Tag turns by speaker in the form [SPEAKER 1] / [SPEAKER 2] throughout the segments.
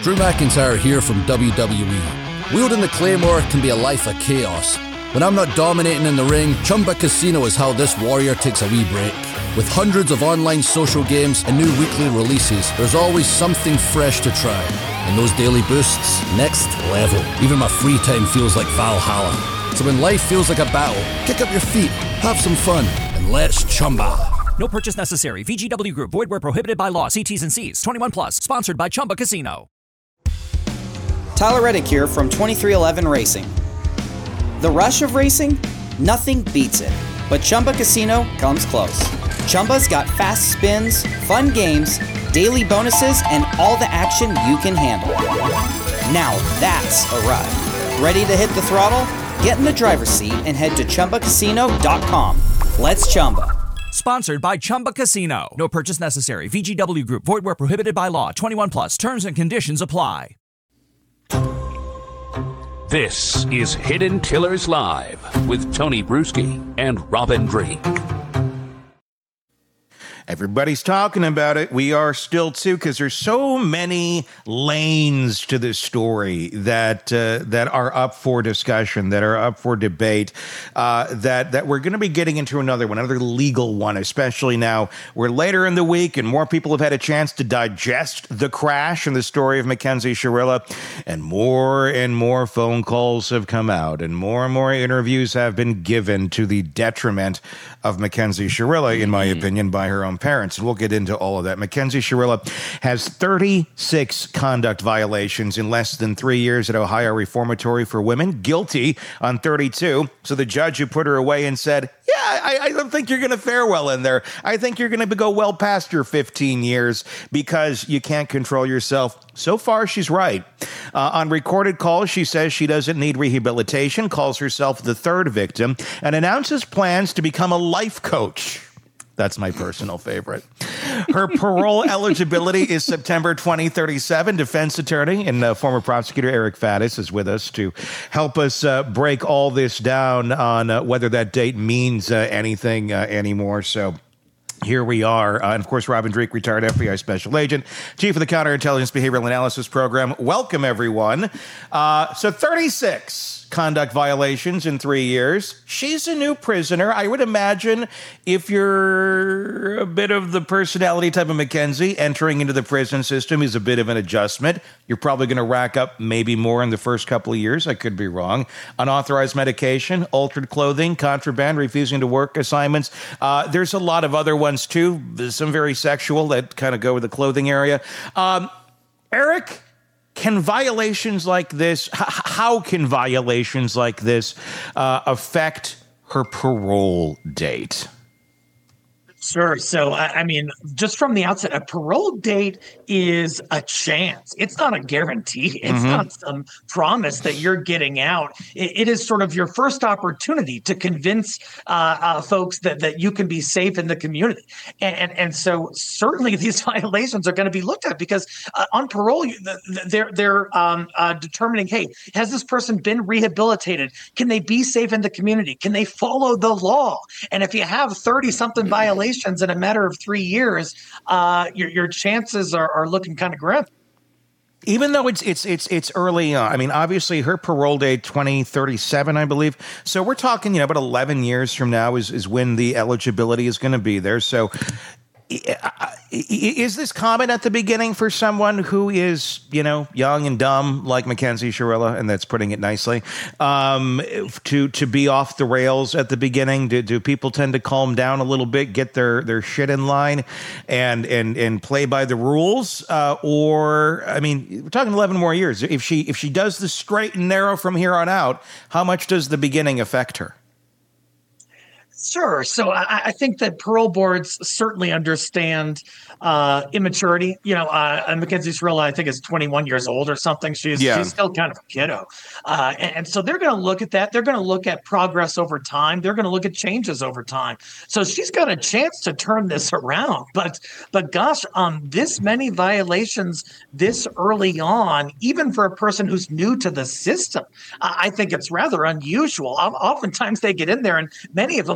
[SPEAKER 1] Drew McIntyre here from WWE. Wielding the Claymore can be a life of chaos. When I'm not dominating in the ring, Chumba Casino is how this warrior takes a wee break. With hundreds of online social games and new weekly releases, there's always something fresh to try. And those daily boosts, next level. Even my free time feels like Valhalla. So when life feels like a battle, kick up your feet, have some fun, and let's Chumba.
[SPEAKER 2] No purchase necessary. VGW Group. Void where prohibited by law. See T's and C's. 21 plus. Sponsored by Chumba Casino.
[SPEAKER 3] Tyler Reddick here from 2311 Racing. The rush of racing? Nothing beats it. But Chumba Casino comes close. Chumba's got fast spins, fun games, daily bonuses, and all the action you can handle. Now that's a ride. Ready to hit the throttle? Get in the driver's seat and head to ChumbaCasino.com. Let's Chumba.
[SPEAKER 2] Sponsored by Chumba Casino. No purchase necessary. VGW Group. Void where prohibited by law. 21 plus. Terms and conditions apply.
[SPEAKER 4] This is Hidden Killers Live with Tony Bruschi and Robin Drake.
[SPEAKER 5] Everybody's talking about it. We are still too, because there's so many lanes to this story that are up for discussion, that are up for debate. That we're going to be getting into another legal one, especially now we're later in the week and more people have had a chance to digest the crash and the story of Mackenzie Shirilla, and more phone calls have come out, and more interviews have been given to the detriment of Mackenzie Shirilla, in my opinion, by her own parents. And we'll get into all of that. Mackenzie Shirilla has 36 conduct violations in less than 3 years at Ohio Reformatory for Women, guilty on 32. So the judge who put her away and said, I don't think you're going to fare well in there. I think you're going to go well past your 15 years because you can't control yourself. So far, she's right. On recorded calls, she says she doesn't need rehabilitation, calls herself the third victim, and announces plans to become a life coach. That's my personal favorite. Her parole eligibility is September 2037. Defense attorney and former prosecutor Eric Faddis is with us to help us break all this down on whether that date means anything anymore. So here we are. And of course, Robin Drake, retired FBI special agent, chief of the Counterintelligence Behavioral Analysis Program. Welcome, everyone. So 36 conduct violations in 3 years. She's a new prisoner. I would imagine if you're a bit of the personality type of Mackenzie, entering into the prison system is a bit of an adjustment. You're probably going to rack up maybe more in the first couple of years. I could be wrong. Unauthorized medication, altered clothing, contraband, refusing to work assignments. There's a lot of other ones too. There's some very sexual that kind of go with the clothing area. Eric, can violations like this, how can violations like this affect her parole date?
[SPEAKER 6] Sure. So, I mean, just from the outset, a parole date is a chance. It's not a guarantee. It's not some promise that you're getting out. It is sort of your first opportunity to convince folks that you can be safe in the community. And so certainly these violations are going to be looked at because on parole, they're determining, hey, has this person been rehabilitated? Can they be safe in the community? Can they follow the law? And if you have 30-something violations in a matter of 3 years, your chances are looking kind of grim.
[SPEAKER 5] Even though it's early on. I mean, obviously her parole date 2037, I believe. So we're talking, about 11 years from now is when the eligibility is going to be there. So is this common at the beginning for someone who is, young and dumb like Mackenzie Shirilla, and that's putting it nicely, to be off the rails at the beginning? Do people tend to calm down a little bit, get their shit in line, and play by the rules? Or, I mean, we're talking 11 more years. If she does the straight and narrow from here on out, how much does the beginning affect her?
[SPEAKER 6] Sure. So I think that parole boards certainly understand immaturity. Mackenzie Shirilla, I think, is 21 years old or something. She's still kind of a kiddo. And so they're going to look at that. They're going to look at progress over time. They're going to look at changes over time. So she's got a chance to turn this around. But gosh, this many violations this early on, even for a person who's new to the system, I think it's rather unusual. Oftentimes they get in there and many of them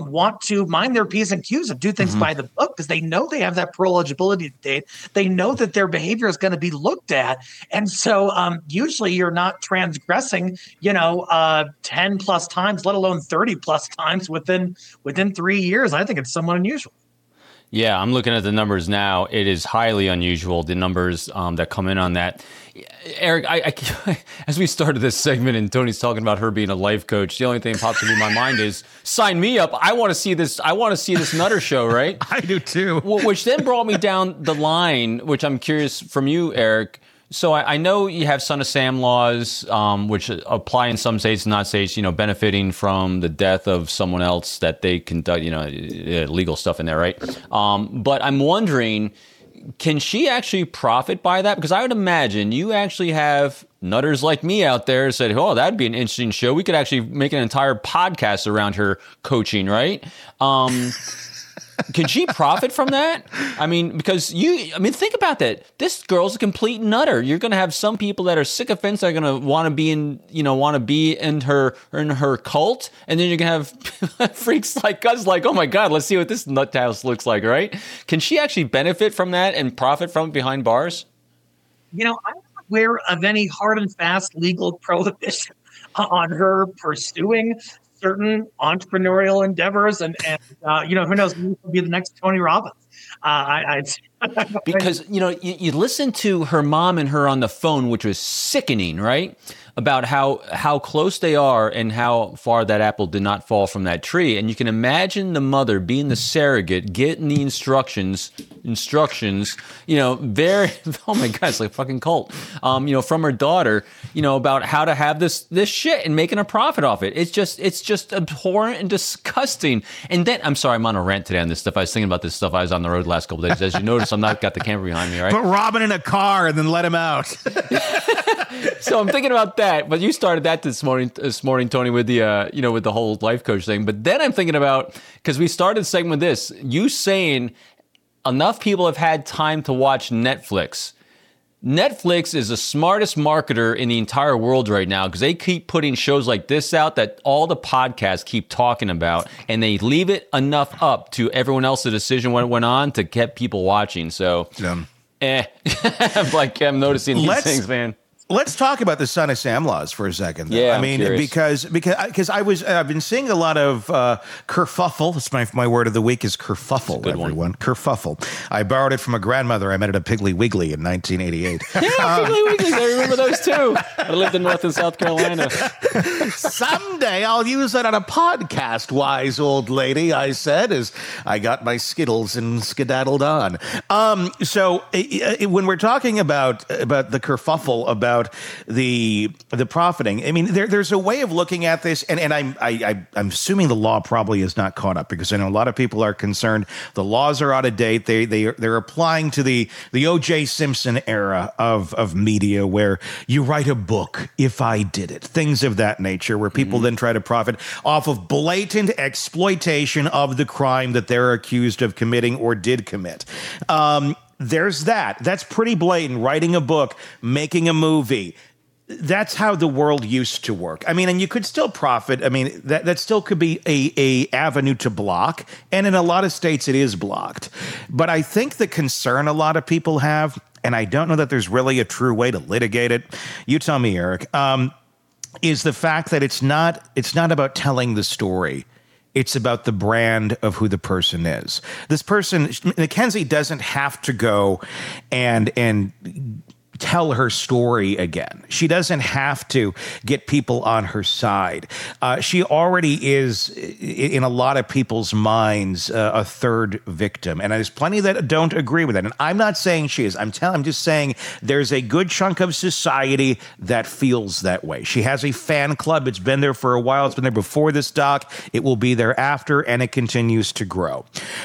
[SPEAKER 6] want to mind their P's and Q's and do things by the book because they know they have that parole eligibility date. They know that their behavior is going to be looked at. And so usually you're not transgressing, 10 plus times, let alone 30 plus times within 3 years. I think it's somewhat unusual.
[SPEAKER 7] Yeah, I'm looking at the numbers now. It is highly unusual, the numbers that come in on that. Eric, I as we started this segment and Tony's talking about her being a life coach, the only thing that pops into my mind is sign me up. I want to see this. I want to see this Nutter show, right?
[SPEAKER 5] I do too.
[SPEAKER 7] Which then brought me down the line, which I'm curious from you, Eric. So I know you have Son of Sam laws, which apply in some states, not states, benefiting from the death of someone else that they conduct, legal stuff in there, right? But I'm wondering, can she actually profit by that? Because I would imagine you actually have nutters like me out there said, oh, that'd be an interesting show. We could actually make an entire podcast around her coaching, right? Can she profit from that? I mean, because think about that. This girl's a complete nutter. You're going to have some people that are sycophants that are going to want to be in her cult, and then you're going to have freaks like us, like, oh my God, let's see what this nut house looks like, right? Can she actually benefit from that and profit from it behind bars?
[SPEAKER 6] I'm not aware of any hard and fast legal prohibition on her pursuing certain entrepreneurial endeavors, and who knows, maybe it'll be the next Tony Robbins.
[SPEAKER 7] Because you listen to her mom and her on the phone, which was sickening, right? About how close they are and how far that apple did not fall from that tree. And you can imagine the mother being the surrogate, getting the instructions, very, oh my God, it's like a fucking cult, from her daughter, about how to have this shit and making a profit off it. It's just abhorrent and disgusting. And then, I'm sorry, I'm on a rant today on this stuff. I was thinking about this stuff. I was on the road the last couple of days. As you notice, I'm not got the camera behind me, right?
[SPEAKER 5] Put Robin in a car and then let him out.
[SPEAKER 7] So I'm thinking about that, but you started that this morning, Tony, with the with the whole life coach thing. But then I'm thinking about, because we started the segment with this, you saying enough people have had time to watch Netflix. Netflix is the smartest marketer in the entire world right now because they keep putting shows like this out that all the podcasts keep talking about, and they leave it enough up to everyone else's decision when it went on to get people watching. So, I'm noticing these things, man.
[SPEAKER 5] Let's talk about the Son of Sam laws for a second.
[SPEAKER 7] Though. Yeah,
[SPEAKER 5] I mean, because I've been seeing a lot of kerfuffle. It's my word of the week is kerfuffle. Everyone, kerfuffle. I borrowed it from a grandmother I met at a Piggly Wiggly in 1988.
[SPEAKER 7] Yeah, Piggly Wigglies. I remember those too. I lived in North and South Carolina.
[SPEAKER 5] Someday I'll use that on a podcast, wise old lady, I said, as I got my Skittles and skedaddled on. So when we're talking about the kerfuffle, about the profiting, I mean, there's a way of looking at this, and I'm assuming the law probably is not caught up, because I know a lot of people are concerned the laws are out of date. They're applying to the O.J. Simpson era of media, where you write a book if I did it, things of that nature, where people then try to profit off of blatant exploitation of the crime that they're accused of committing or did commit. There's that. That's pretty blatant. Writing a book, making a movie. That's how the world used to work. I mean, and you could still profit. I mean, that still could be a avenue to block. And in a lot of states, it is blocked. But I think the concern a lot of people have, and I don't know that there's really a true way to litigate it. You tell me, Eric, is the fact that it's not about telling the story. It's about the brand of who the person is. This person, Mackenzie, doesn't have to go and tell her story again. She doesn't have to get people on her side. She already is, in a lot of people's minds, a third victim. And there's plenty that don't agree with that. And I'm not saying she is. I'm just saying there's a good chunk of society that feels that way. She has a fan club. It's been there for a while. It's been there before this doc. It will be there after, and it continues to grow.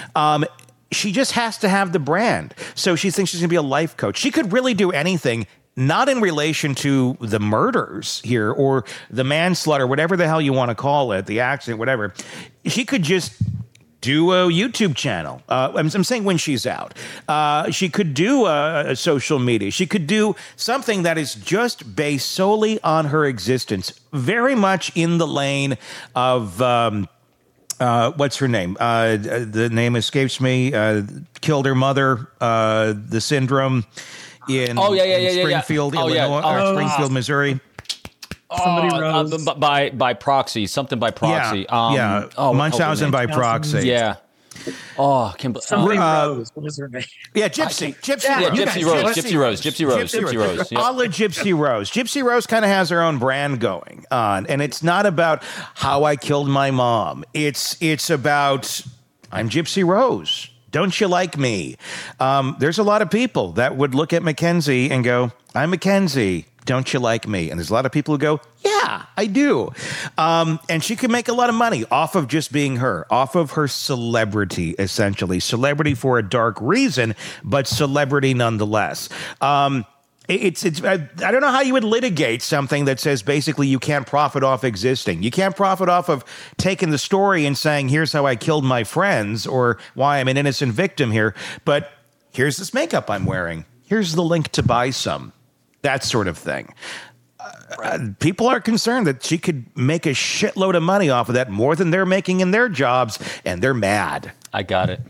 [SPEAKER 5] She just has to have the brand. So she thinks she's going to be a life coach. She could really do anything, not in relation to the murders here or the manslaughter, whatever the hell you want to call it, the accident, whatever. She could just do a YouTube channel. I'm saying when she's out. She could do a social media. She could do something that is just based solely on her existence, very much in the lane of what's her name? The name escapes me. Killed her mother. The syndrome in Springfield, Illinois, or Springfield, Missouri.
[SPEAKER 6] Somebody rose.
[SPEAKER 7] By proxy, something by proxy.
[SPEAKER 5] Munchausen by proxy.
[SPEAKER 7] Yeah. Oh, I can't
[SPEAKER 6] somebody Rose. What is her name?
[SPEAKER 5] Yeah, Gypsy.
[SPEAKER 7] Yeah, Gypsy Rose. Gypsy Rose. Yep.
[SPEAKER 5] A la Gypsy Rose. Gypsy Rose kind of has her own brand going on, and it's not about how I killed my mom. It's about I'm Gypsy Rose. Don't you like me? There's a lot of people that would look at Mackenzie and go, I'm Mackenzie. Don't you like me? And there's a lot of people who go, yeah, I do. And she can make a lot of money off of just being her, off of her celebrity, essentially. Celebrity for a dark reason, but celebrity nonetheless. I don't know how you would litigate something that says basically you can't profit off existing. You can't profit off of taking the story and saying, here's how I killed my friends or why I'm an innocent victim here. But here's this makeup I'm wearing. Here's the link to buy some. That sort of thing. People are concerned that she could make a shitload of money off of that, more than they're making in their jobs, and they're mad.
[SPEAKER 7] I got it.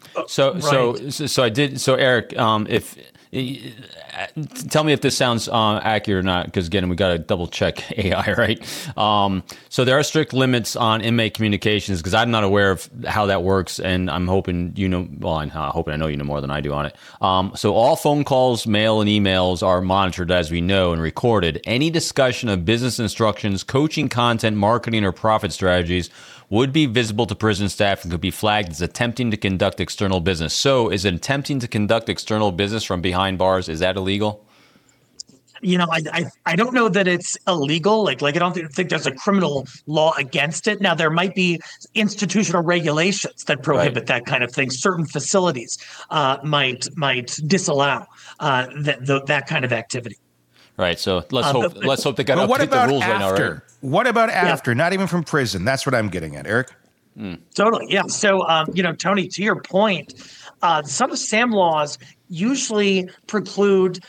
[SPEAKER 7] So I did. So Eric, if tell me if this sounds accurate or not, because again, we got to double check AI, right? So there are strict limits on inmate communications, because I'm not aware of how that works, and I'm hoping you know. Well, I'm hoping I know you know more than I do on it. So all phone calls, mail, and emails are monitored, as we know, and recorded. Any discussion of business instructions, coaching content, marketing, or profit strategies would be visible to prison staff and could be flagged as attempting to conduct external business. So is it attempting to conduct external business from behind bars? Is that illegal?
[SPEAKER 6] You know, I don't know that it's illegal. Like I don't think there's a criminal law against it. Now, there might be institutional regulations that prohibit that kind of thing. Certain facilities might disallow that kind of activity.
[SPEAKER 7] Right. So let's hope they got update the rules right now, right?
[SPEAKER 5] What about after? Not even from prison. That's what I'm getting at, Eric.
[SPEAKER 6] Totally. Yeah. So, Tony, to your point, Son of Sam laws usually preclude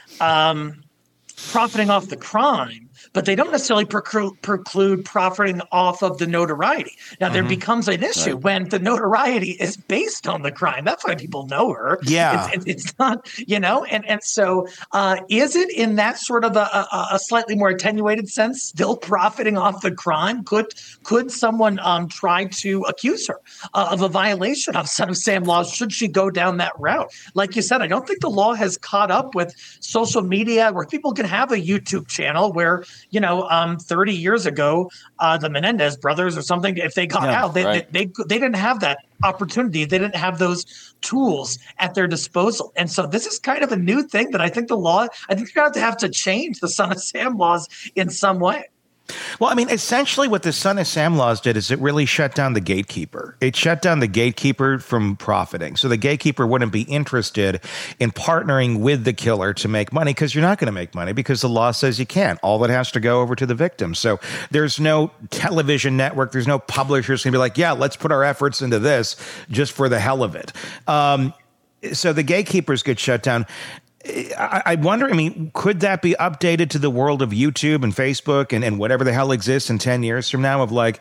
[SPEAKER 6] profiting off the crime, but they don't necessarily preclude profiting off of the notoriety. Now, there becomes an issue when the notoriety is based on the crime. That's why people know her.
[SPEAKER 5] Yeah.
[SPEAKER 6] It's not, and so is it in that sort of a slightly more attenuated sense still profiting off the crime? Could someone try to accuse her of a violation of Son of Sam laws should she go down that route? Like you said, I don't think the law has caught up with social media where people can have a YouTube channel where 30 years ago, the Menendez brothers or something, if they got out, they didn't have that opportunity. They didn't have those tools at their disposal. And so this is kind of a new thing that I think you're going to have to change the Son of Sam laws in some way.
[SPEAKER 5] Well, I mean, essentially what the Son of Sam laws did is it really shut down the gatekeeper. It shut down the gatekeeper from profiting. So the gatekeeper wouldn't be interested in partnering with the killer to make money, because you're not going to make money because the law says you can't. All that has to go over to the victim. So there's no television network. There's no publishers going to be like, yeah, let's put our efforts into this just for the hell of it. So the gatekeepers get shut down. I wonder, could that be updated to the world of YouTube and Facebook and whatever the hell exists in 10 years from now, of like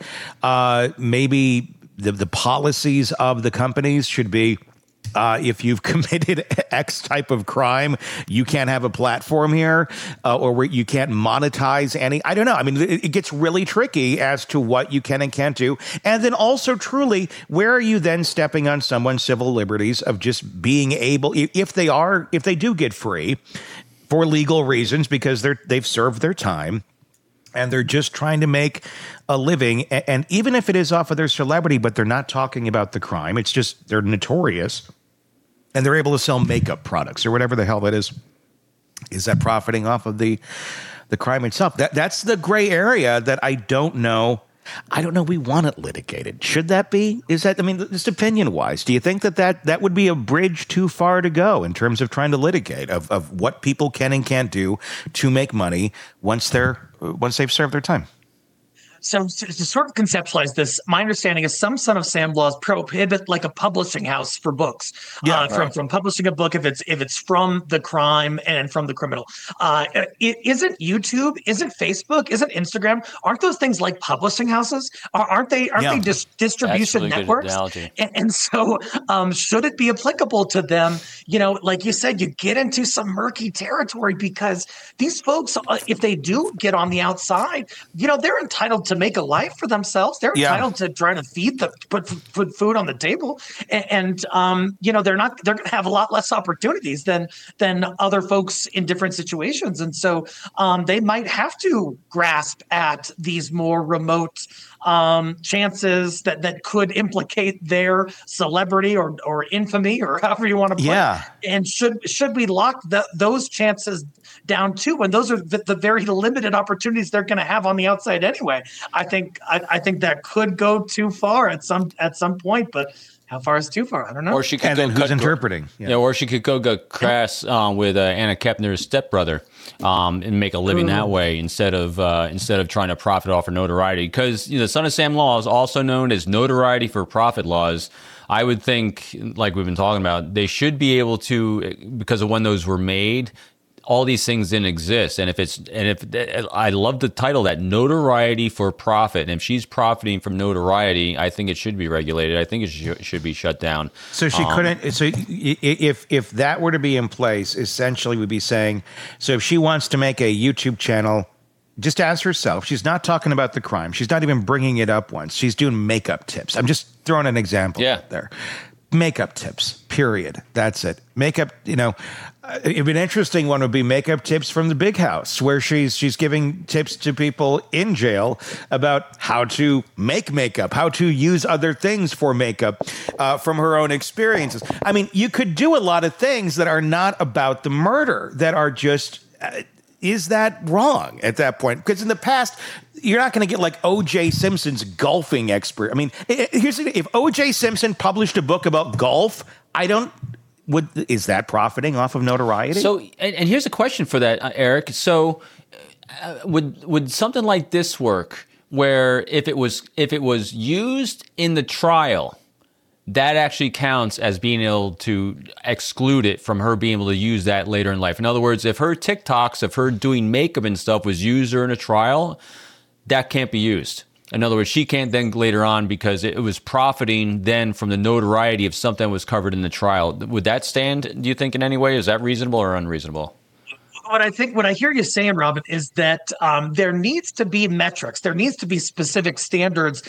[SPEAKER 5] maybe the policies of the companies should be if you've committed X type of crime, you can't have a platform here, or where you can't monetize any. I don't know. I mean, it gets really tricky as to what you can and can't do. And then also, truly, where are you then stepping on someone's civil liberties of just being able, if they do get free for legal reasons because they've served their time, and they're just trying to make a living, and even if it is off of their celebrity, but they're not talking about the crime, it's just they're notorious, and they're able to sell makeup products or whatever the hell that is. Is that profiting off of the crime itself? That's the gray area that I don't know. I don't know. We want it litigated. Should that be? Is that? I mean, just opinion-wise, do you think that would be a bridge too far to go in terms of trying to litigate of what people can and can't do to make money once they've served their time?
[SPEAKER 6] So to sort of conceptualize this, my understanding is some Son of Sam laws prohibit like a publishing house for books from publishing a book if it's from the crime and from the criminal. Isn't YouTube, isn't Facebook, isn't Instagram? Aren't those things like publishing houses? Aren't they distribution
[SPEAKER 7] really
[SPEAKER 6] networks? And so should it be applicable to them? You know, like you said, you get into some murky territory because these folks, if they do get on the outside, you know, they're entitled to make a life for themselves. They're entitled to try to put food on the table, and you know, they're going to have a lot less opportunities than other folks in different situations, and so they might have to grasp at these more remote chances that could implicate their celebrity or infamy or however you want to put it. And should we lock those chances down too, when those are the very limited opportunities they're going to have on the outside anyway? I think that could go too far at some point, but how far is too far? I don't know.
[SPEAKER 7] Or she could
[SPEAKER 5] and then who's interpreting?
[SPEAKER 7] Or she could go crass with Anna Kepner's stepbrother and make a living that way instead of trying to profit off her notoriety. Because the Son of Sam laws, also known as notoriety for profit laws, I would think, like we've been talking about, they should be able to, because of when those were made, all these things didn't exist. And if I love the title, that notoriety for profit. And if she's profiting from notoriety, I think it should be regulated. I think it should be shut down.
[SPEAKER 5] So she couldn't. So if that were to be in place, essentially we'd be saying, so if she wants to make a YouTube channel, just as herself, she's not talking about the crime. She's not even bringing it up once. She's doing makeup tips. I'm just throwing an example out there. Makeup tips, period. That's it. Makeup, an interesting one would be makeup tips from the Big House, where she's giving tips to people in jail about how to make makeup, how to use other things for makeup from her own experiences. I mean, you could do a lot of things that are not about the murder, that are just... is that wrong at that point? Because in the past, you're not going to get like O.J. Simpson's golfing expert. I mean, here's the thing. If O.J. Simpson published a book about golf, is that profiting off of notoriety?
[SPEAKER 7] So, and here's a question for that, Eric. So, would something like this work, where if it was used in the trial, that actually counts as being able to exclude it from her being able to use that later in life? In other words, if her TikToks of her doing makeup and stuff was used during a trial, that can't be used. In other words, she can't then later on, because it was profiting then from the notoriety of something that was covered in the trial. Would that stand, do you think, in any way? Is that reasonable or unreasonable?
[SPEAKER 6] What I hear you saying, Robin, is that there needs to be metrics. There needs to be specific standards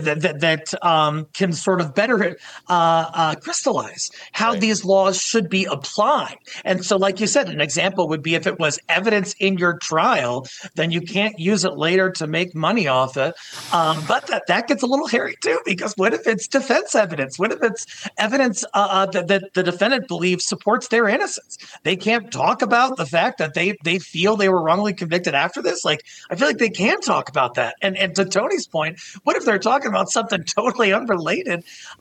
[SPEAKER 6] that can sort of better crystallize how these laws should be applied. And so, like you said, an example would be if it was evidence in your trial, then you can't use it later to make money off it. But that gets a little hairy too, because what if it's defense evidence? What if it's evidence that the defendant believes supports their innocence? They can't talk about the fact that they feel they were wrongly convicted after this. Like, I feel like they can talk about that. And to Tony's point, what if they're talking about something totally unrelated?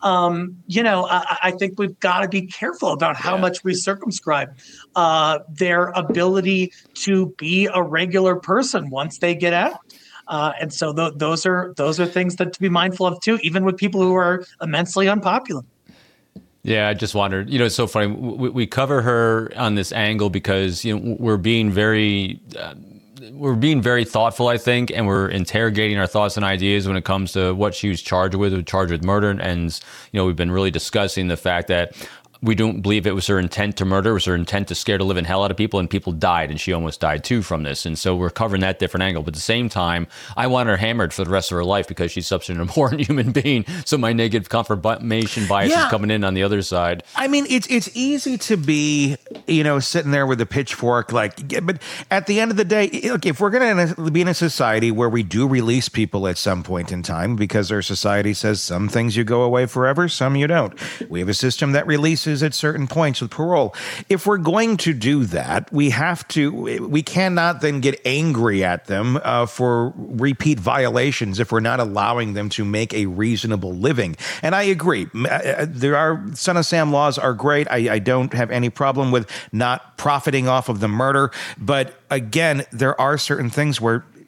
[SPEAKER 6] I think we've got to be careful about how much we circumscribe their ability to be a regular person once they get out. And so those are things that to be mindful of too, even with people who are immensely unpopular.
[SPEAKER 7] Yeah, I just wondered, it's so funny. We cover her on this angle because, we're being very thoughtful, I think, and we're interrogating our thoughts and ideas when it comes to what she was charged with murder. And, we've been really discussing the fact that we don't believe it was her intent to murder. It was her intent to scare the living hell out of people, and people died, and she almost died too from this. And so we're covering that different angle. But at the same time, I want her hammered for the rest of her life because she's such an important human being. So my negative confirmation bias is coming in on the other side.
[SPEAKER 5] I mean, it's easy to be, sitting there with a pitchfork, but at the end of the day, look, if we're going to be in a society where we do release people at some point in time, because our society says some things you go away forever, some you don't. We have a system that releases at certain points with parole. If we're going to do that, we cannot then get angry at them for repeat violations if we're not allowing them to make a reasonable living. And I agree. Son of Sam laws are great. I don't have any problem with not profiting off of the murder. But again, there are certain things where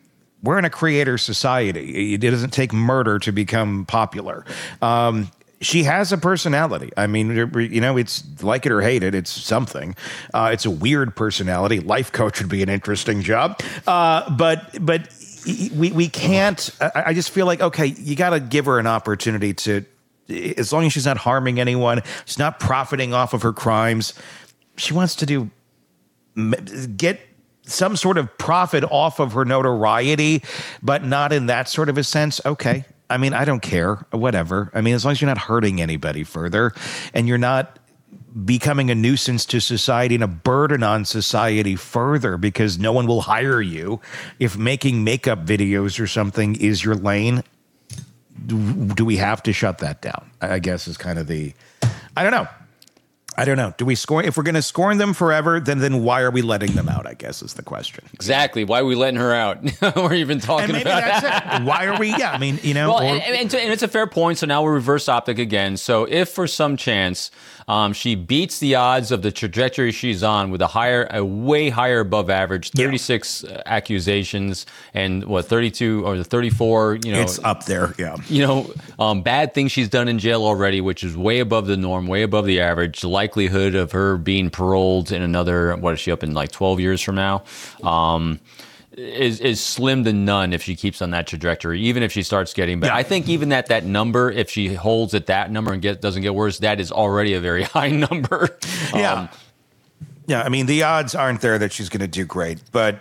[SPEAKER 5] we're in a creator society. It doesn't take murder to become popular. She has a personality. I mean, it's like it or hate it. It's something. It's a weird personality. Life coach would be an interesting job. But we can't. I just feel like, okay, you got to give her an opportunity to, as long as she's not harming anyone, she's not profiting off of her crimes. She wants to get some sort of profit off of her notoriety, but not in that sort of a sense. Okay. I mean, I don't care, whatever. I mean, as long as you're not hurting anybody further and you're not becoming a nuisance to society and a burden on society further, because no one will hire you if making makeup videos or something is your lane. Do we have to shut that down? I guess is kind of I don't know. Do we scorn? If we're going to scorn them forever, then why are we letting them out? I guess is the question.
[SPEAKER 7] Exactly. Why are we letting her out? We're even talking about
[SPEAKER 5] that's it. Why are we? Yeah, I mean,
[SPEAKER 7] Well, and it's a fair point. So now we're reverse optic again. So if for some chance she beats the odds of the trajectory she's on with a way higher above average, 36 accusations and 32 or the 34,
[SPEAKER 5] it's up there. Yeah.
[SPEAKER 7] Bad things she's done in jail already, which is way above the norm, way above the average. Likelihood of her being paroled in another, what is she up in, like 12 years from now, is slim to none if she keeps on that trajectory, even if she starts getting better. Yeah. I think even at that number, if she holds at that number and doesn't get worse, that is already a very high number.
[SPEAKER 5] Yeah. I mean, the odds aren't there that she's going to do great, but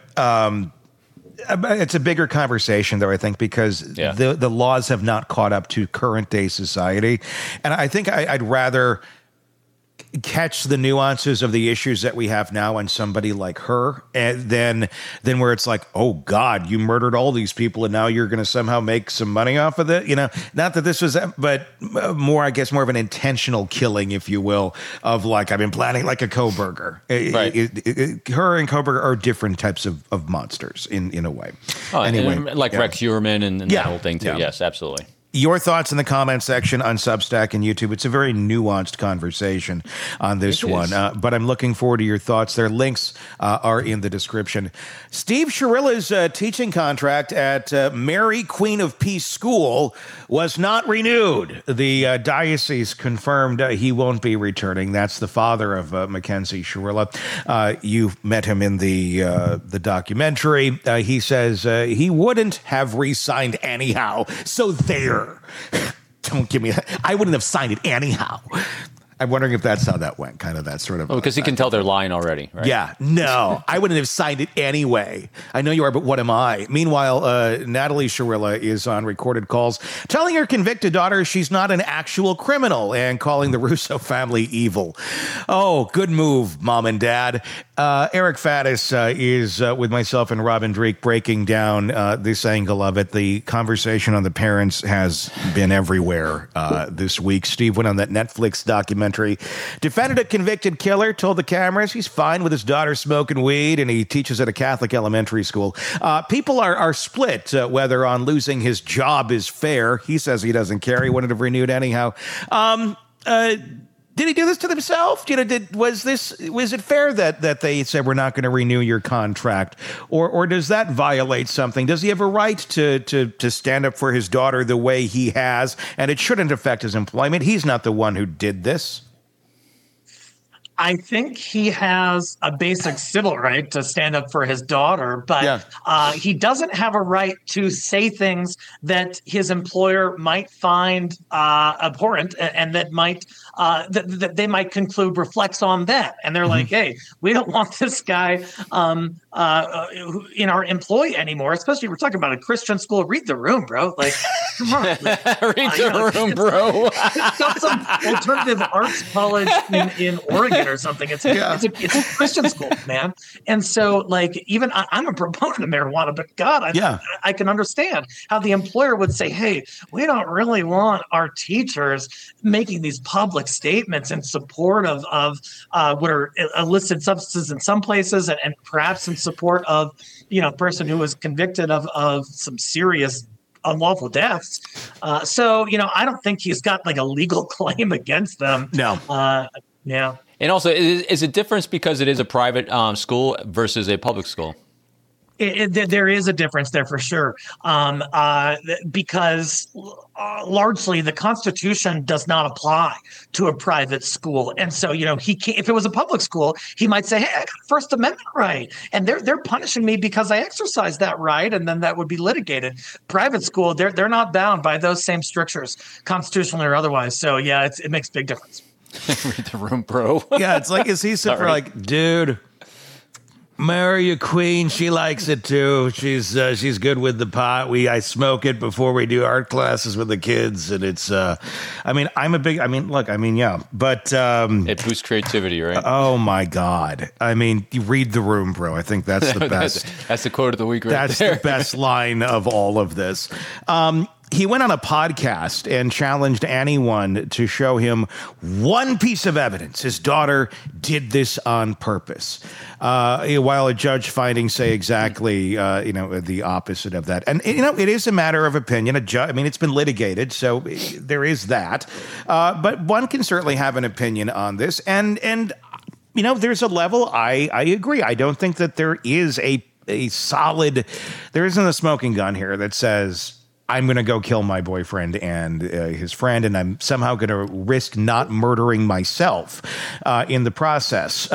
[SPEAKER 5] it's a bigger conversation, though, I think, because the laws have not caught up to current day society. And I think I'd rather catch the nuances of the issues that we have now on somebody like her, and then where it's like, oh God, you murdered all these people and now you're going to somehow make some money off of it. Not that this was, but more of an intentional killing, if you will, of like, I've been planning like a Kohberger. Right. Her and Kohberger are different types of monsters in a way.
[SPEAKER 7] Oh, anyway, like Rex Heuermann and that whole thing too. Yeah. Yes, absolutely.
[SPEAKER 5] Your thoughts in the comment section on Substack and YouTube. It's a very nuanced conversation on this one, but I'm looking forward to your thoughts. Their links are in the description. Steve Schirilla's teaching contract at Mary Queen of Peace School was not renewed. The diocese confirmed he won't be returning. That's the father of Mackenzie Schirilla. You met him in the documentary. He says he wouldn't have re-signed anyhow. So there. Don't give me that. I wouldn't have signed it anyhow. I'm wondering if that's how that went, kind of that sort of.
[SPEAKER 7] Oh, because he can tell they're lying already, right?
[SPEAKER 5] Yeah, no, I wouldn't have signed it anyway. I know you are, but what am I? Meanwhile, Natalie Schirilla is on recorded calls telling her convicted daughter she's not an actual criminal and calling the Russo family evil. Oh, good move, Mom and Dad. Eric Faddis is with myself and Robin Dreek breaking down this angle of it. The conversation on the parents has been everywhere this week. Steve went on that Netflix documentary. Defended a convicted killer, told the cameras he's fine with his daughter smoking weed, and he teaches at a Catholic elementary school. People are split whether on losing his job is fair. He says he doesn't care. He wouldn't have renewed anyhow. Did he do this to himself? Was it fair that they said we're not going to renew your contract, or does that violate something? Does he have a right to stand up for his daughter the way he has, and it shouldn't affect his employment? He's not the one who did this.
[SPEAKER 6] I think he has a basic civil right to stand up for his daughter, but he doesn't have a right to say things that his employer might find abhorrent and that might that they might conclude reflects on that. And they're like, hey, we don't want this guy in our employ anymore, especially we're talking about a Christian school. Read the room, bro. Like, come on.
[SPEAKER 7] Read the room, bro.
[SPEAKER 6] It's got some alternative arts college in Oregon or something. It's a Christian school, man. And so, like, even I'm a proponent of marijuana, but God, I can understand how the employer would say, hey, we don't really want our teachers making these public statements in support of what are illicit substances in some places and perhaps in support of, a person who was convicted of some serious unlawful deaths. So, I don't think he's got like a legal claim against them.
[SPEAKER 5] No.
[SPEAKER 6] Yeah.
[SPEAKER 7] And also, is it difference because it is a private school versus a public school?
[SPEAKER 6] There is a difference there for sure, because largely the Constitution does not apply to a private school, and so he can't, if it was a public school, he might say, "Hey, I got a First Amendment right, and they're punishing me because I exercised that right," and then that would be litigated. Private school, they're not bound by those same strictures, constitutionally or otherwise. So yeah, it makes a big difference.
[SPEAKER 7] Read the room, bro.
[SPEAKER 5] Yeah, it's like, is he super like, dude, marry your queen. She likes it too. She's good with the pot. I smoke it before we do art classes with the kids, and it's. Yeah, but
[SPEAKER 7] it boosts creativity, right?
[SPEAKER 5] Oh my God! I mean, you read the room, bro. I think that's the best.
[SPEAKER 7] That's the quote of the week, right?
[SPEAKER 5] That's
[SPEAKER 7] there.
[SPEAKER 5] The best line of all of this. He went on a podcast and challenged anyone to show him one piece of evidence his daughter did this on purpose, while a judge finding say exactly the opposite of that. And it is a matter of opinion. It's been litigated, so there is that. But one can certainly have an opinion on this. And there's a level. I agree. I don't think that there is a solid. There isn't a smoking gun here that says, I'm going to go kill my boyfriend and his friend, and I'm somehow going to risk not murdering myself in the process.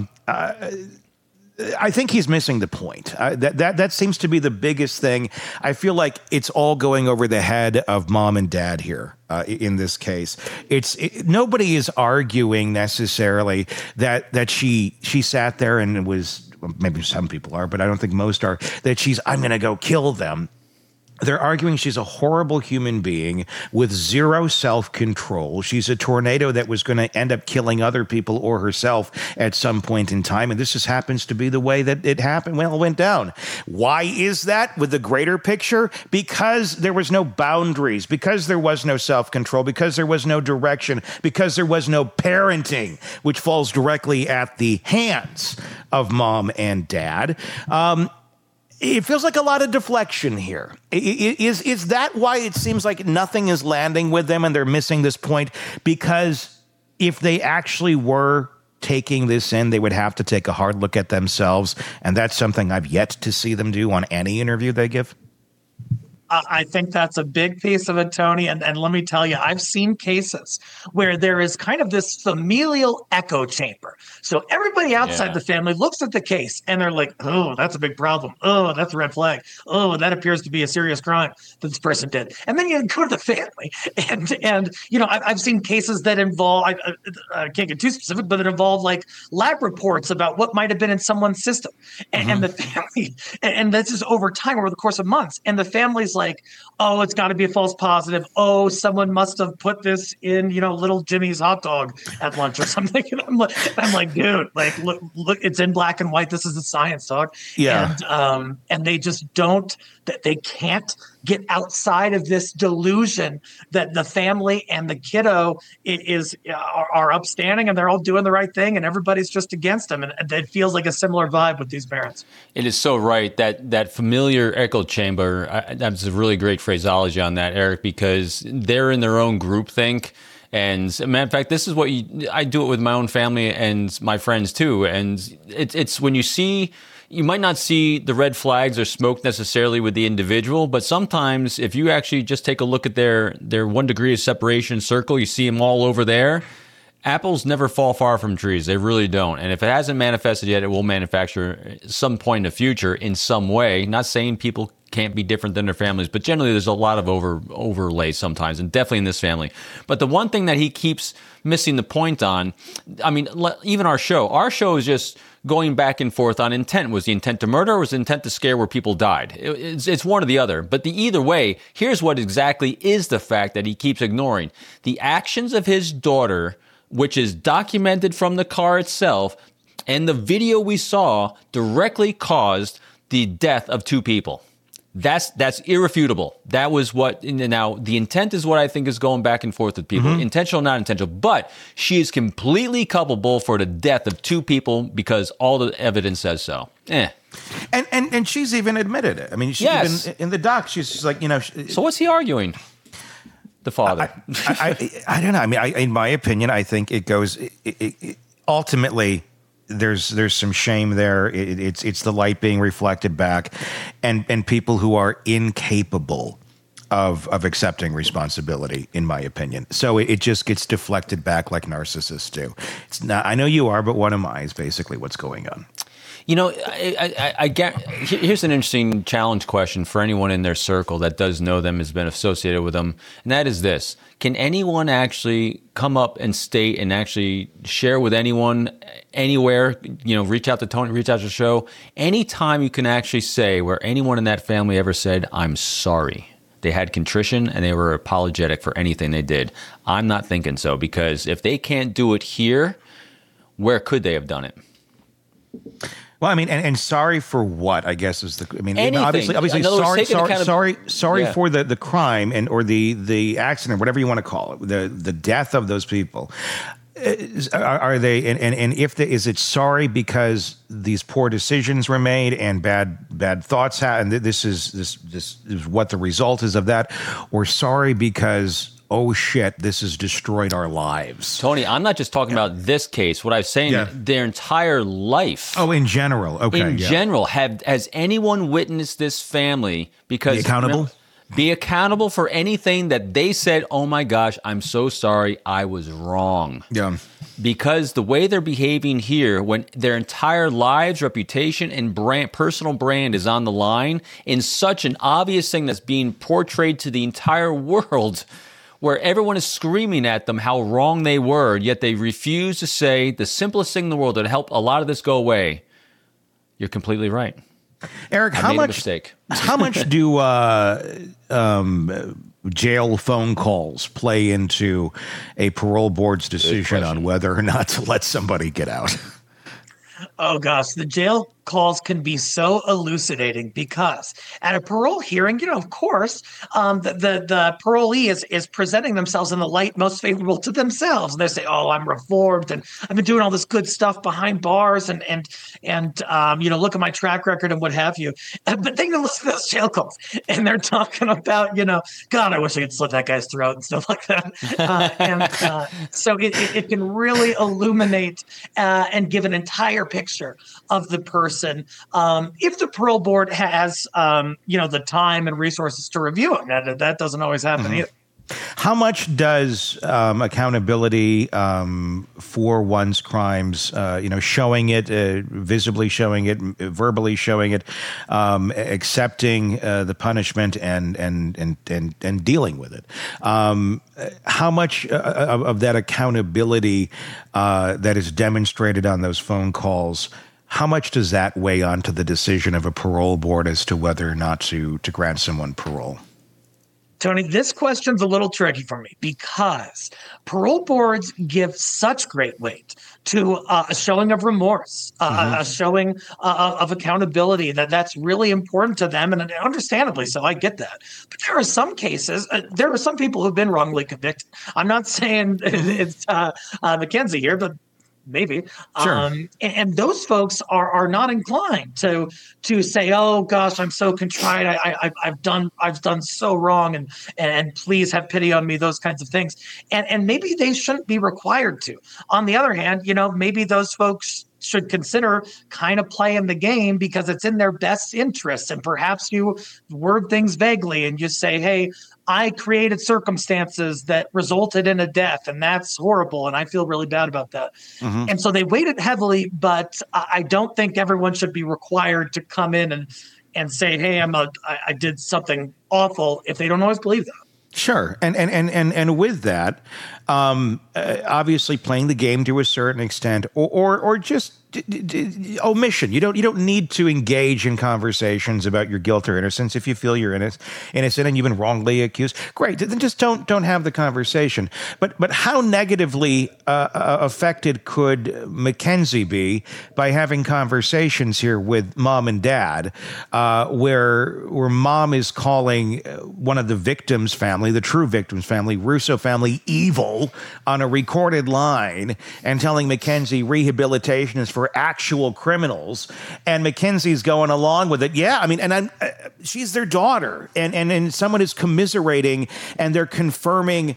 [SPEAKER 5] I think he's missing the point. That seems to be the biggest thing. I feel like it's all going over the head of mom and dad here in this case. Nobody is arguing necessarily that she sat there and was, maybe some people are, but I don't think most are, that I'm going to go kill them. They're arguing she's a horrible human being with zero self-control. She's a tornado that was going to end up killing other people or herself at some point in time. And this just happens to be the way that it happened. Well, it went down. Why is that with the greater picture? Because there was no boundaries, because there was no self-control, because there was no direction, because there was no parenting, which falls directly at the hands of mom and dad. It feels like a lot of deflection here. Is that why it seems like nothing is landing with them and they're missing this point? Because if they actually were taking this in, they would have to take a hard look at themselves. And that's something I've yet to see them do on any interview they give.
[SPEAKER 6] I think that's a big piece of it, Tony. And let me tell you, I've seen cases where there is kind of this familial echo chamber. So everybody outside the family looks at the case and they're like, oh, that's a big problem. Oh, that's a red flag. Oh, that appears to be a serious crime that this person did. And then you go to the family and I've seen cases that involve, I can't get too specific, but that involve like lab reports about what might have been in someone's system. And the family, and this is over time, over the course of months. And the family's like, oh, it's got to be a false positive. Oh, someone must have put this in, little Jimmy's hot dog at lunch or something. And I'm like, dude, like, look, it's in black and white. This is the science, dog.
[SPEAKER 5] Yeah.
[SPEAKER 6] And they just they can't get outside of this delusion that the family and the kiddo are upstanding and they're all doing the right thing and everybody's just against them. And it feels like a similar vibe with these parents.
[SPEAKER 7] It is so right that familiar echo chamber. That's a really great phraseology on that, Eric, because they're in their own groupthink. And matter of fact, this is what I do it with my own family and my friends too. And it's when you might not see the red flags or smoke necessarily with the individual, but sometimes if you actually just take a look at their 1 degree of separation circle, you see them all over there. Apples never fall far from trees. They really don't. And if it hasn't manifested yet, it will manufacture some point in the future in some way. Not saying people can't be different than their families, but generally there's a lot of overlay sometimes, and definitely in this family. But the one thing that he keeps missing the point on, I mean, even our show is just going back and forth on intent. Was the intent to murder or was the intent to scare where people died? It's one or the other. But either way, here's what exactly is the fact that he keeps ignoring. The actions of his daughter, which is documented from the car itself, and the video we saw directly caused the death of 2 people. That's irrefutable. That was what, now the intent is what I think is going back and forth with people. Intentional, not intentional. But she is completely culpable for the death of 2 people because all the evidence says so.
[SPEAKER 5] And she's even admitted it. I mean, even in the doc, she's just like,
[SPEAKER 7] So what's he arguing? The father.
[SPEAKER 5] I don't know. I mean, in my opinion, I think it goes ultimately, there's some shame there. It's the light being reflected back, and people who are incapable of accepting responsibility, in my opinion. So it just gets deflected back like narcissists do. It's not. I know you are, but what am I? Is basically what's going on.
[SPEAKER 7] You know, I get. Here's an interesting challenge question for anyone in their circle that does know them, has been associated with them, and that is this: can anyone actually come up and state and actually share with anyone, anywhere? You know, reach out to Tony, reach out to the show. Anytime you can actually say where anyone in that family ever said, "I'm sorry." They had contrition and they were apologetic for anything they did. I'm not thinking so, because if they can't do it here, where could they have done it?
[SPEAKER 5] Well, I mean, and sorry for what? I guess is the. I mean,
[SPEAKER 7] Anything.
[SPEAKER 5] obviously, sorry for the crime or the accident, whatever you want to call it, the death of those people. Are they? And if is it sorry because these poor decisions were made and bad thoughts and this is what the result is of that, or sorry because, oh shit, this has destroyed our lives?
[SPEAKER 7] Tony, I'm not just talking about this case. What I'm saying, their entire life.
[SPEAKER 5] Oh, in general. Okay.
[SPEAKER 7] In general, has anyone witnessed this family? Because
[SPEAKER 5] be accountable?
[SPEAKER 7] Be accountable for anything that they said, oh my gosh, I'm so sorry, I was wrong.
[SPEAKER 5] Yeah.
[SPEAKER 7] Because the way they're behaving here, when their entire lives, reputation, and personal brand is on the line in such an obvious thing that's being portrayed to the entire world, where everyone is screaming at them how wrong they were, yet they refuse to say the simplest thing in the world that helped a lot of this go away. You're completely right.
[SPEAKER 5] Eric, how much do jail phone calls play into a parole board's decision on whether or not to let somebody get out?
[SPEAKER 6] Oh gosh, the jail calls can be so elucidating, because at a parole hearing, of course, the parolee is presenting themselves in the light most favorable to themselves. And they say, "Oh, I'm reformed, and I've been doing all this good stuff behind bars, and look at my track record and what have you." But then you listen to those jail calls, and they're talking about, God, I wish I could slit that guy's throat and stuff like that. So it can really illuminate and give an entire picture of the person. If the parole board has, the time and resources to review it, that doesn't always happen either.
[SPEAKER 5] How much does accountability for one's crimes, showing it, visibly showing it, verbally showing it, accepting the punishment and dealing with it? How much of that accountability that is demonstrated on those phone calls, how much does that weigh onto the decision of a parole board as to whether or not to grant someone parole?
[SPEAKER 6] Tony, this question's a little tricky for me, because parole boards give such great weight to a showing of remorse, a showing of accountability, that's really important to them, and understandably so. I get that. But there are some cases, there are some people who've been wrongly convicted. I'm not saying it's Mackenzie here, but maybe.
[SPEAKER 5] Sure.
[SPEAKER 6] And those folks are not inclined to say, "Oh gosh, I'm so contrite. I've done so wrong, and please have pity on me." Those kinds of things. And maybe they shouldn't be required to. On the other hand, maybe those folks should consider kind of playing the game because it's in their best interest. And perhaps you word things vaguely and you say, "Hey, I created circumstances that resulted in a death, and that's horrible, and I feel really bad about that." And so they weighted heavily, but I don't think everyone should be required to come in and say, "Hey, I did something awful," if they don't always believe that.
[SPEAKER 5] Sure, and with that, obviously playing the game to a certain extent, or just omission. You don't need to engage in conversations about your guilt or innocence if you feel you're innocent and you've been wrongly accused. Great, then just don't have the conversation. But how negatively affected could Mackenzie be by having conversations here with mom and dad, where mom is calling one of the victims' family, the true victims' family, Russo family, evil on a recorded line, and telling Mackenzie rehabilitation is for actual criminals, and Mackenzie's going along with it. Yeah, I mean, and she's their daughter, and someone is commiserating, and they're confirming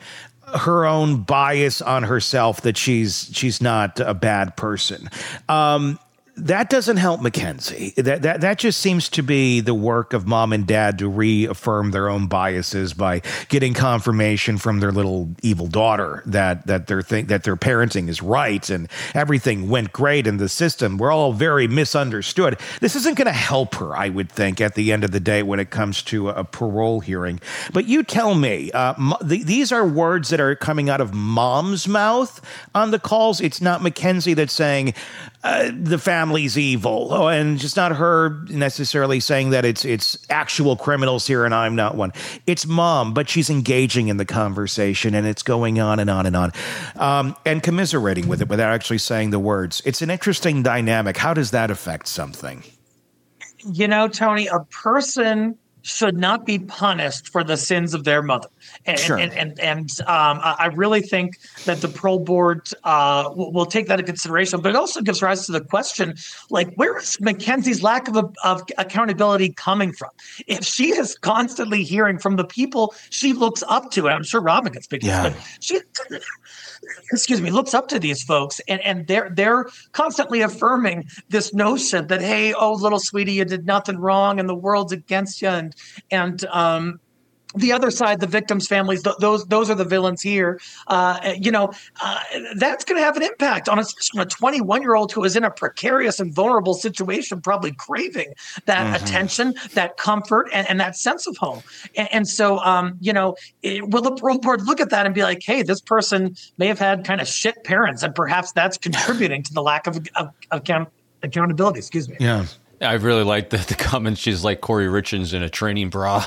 [SPEAKER 5] her own bias on herself that she's not a bad person. That doesn't help Mackenzie. That just seems to be the work of mom and dad to reaffirm their own biases by getting confirmation from their little evil daughter that their parenting is right and everything went great in the system. We're all very misunderstood. This isn't going to help her, I would think, at the end of the day when it comes to a parole hearing. But you tell me, these are words that are coming out of mom's mouth on the calls. It's not Mackenzie that's saying the family's evil, and just not her necessarily saying that it's actual criminals here and I'm not one. It's mom, but she's engaging in the conversation and it's going on and on and on, and commiserating with it without actually saying the words. It's an interesting dynamic. How does that affect something?
[SPEAKER 6] You know, Tony, a person should not be punished for the sins of their mother. And I really think that the parole board will take that into consideration. But it also gives rise to the question, like, where is Mackenzie's lack of accountability coming from? If she is constantly hearing from the people she looks up to, and I'm sure Robin can speak to this, but she looks up to these folks, and they're constantly affirming this notion that, hey, oh, little sweetie, you did nothing wrong and the world's against you, and the other side, the victims' families, those are the villains here. That's going to have an impact on a 21-year-old who is in a precarious and vulnerable situation, probably craving that attention, that comfort, and that sense of home. And so, will the parole board look at that and be like, hey, this person may have had kind of shit parents, and perhaps that's contributing to the lack of accountability. Excuse me.
[SPEAKER 5] Yeah.
[SPEAKER 7] I really like the comments. She's like Corey Richards in a training bra.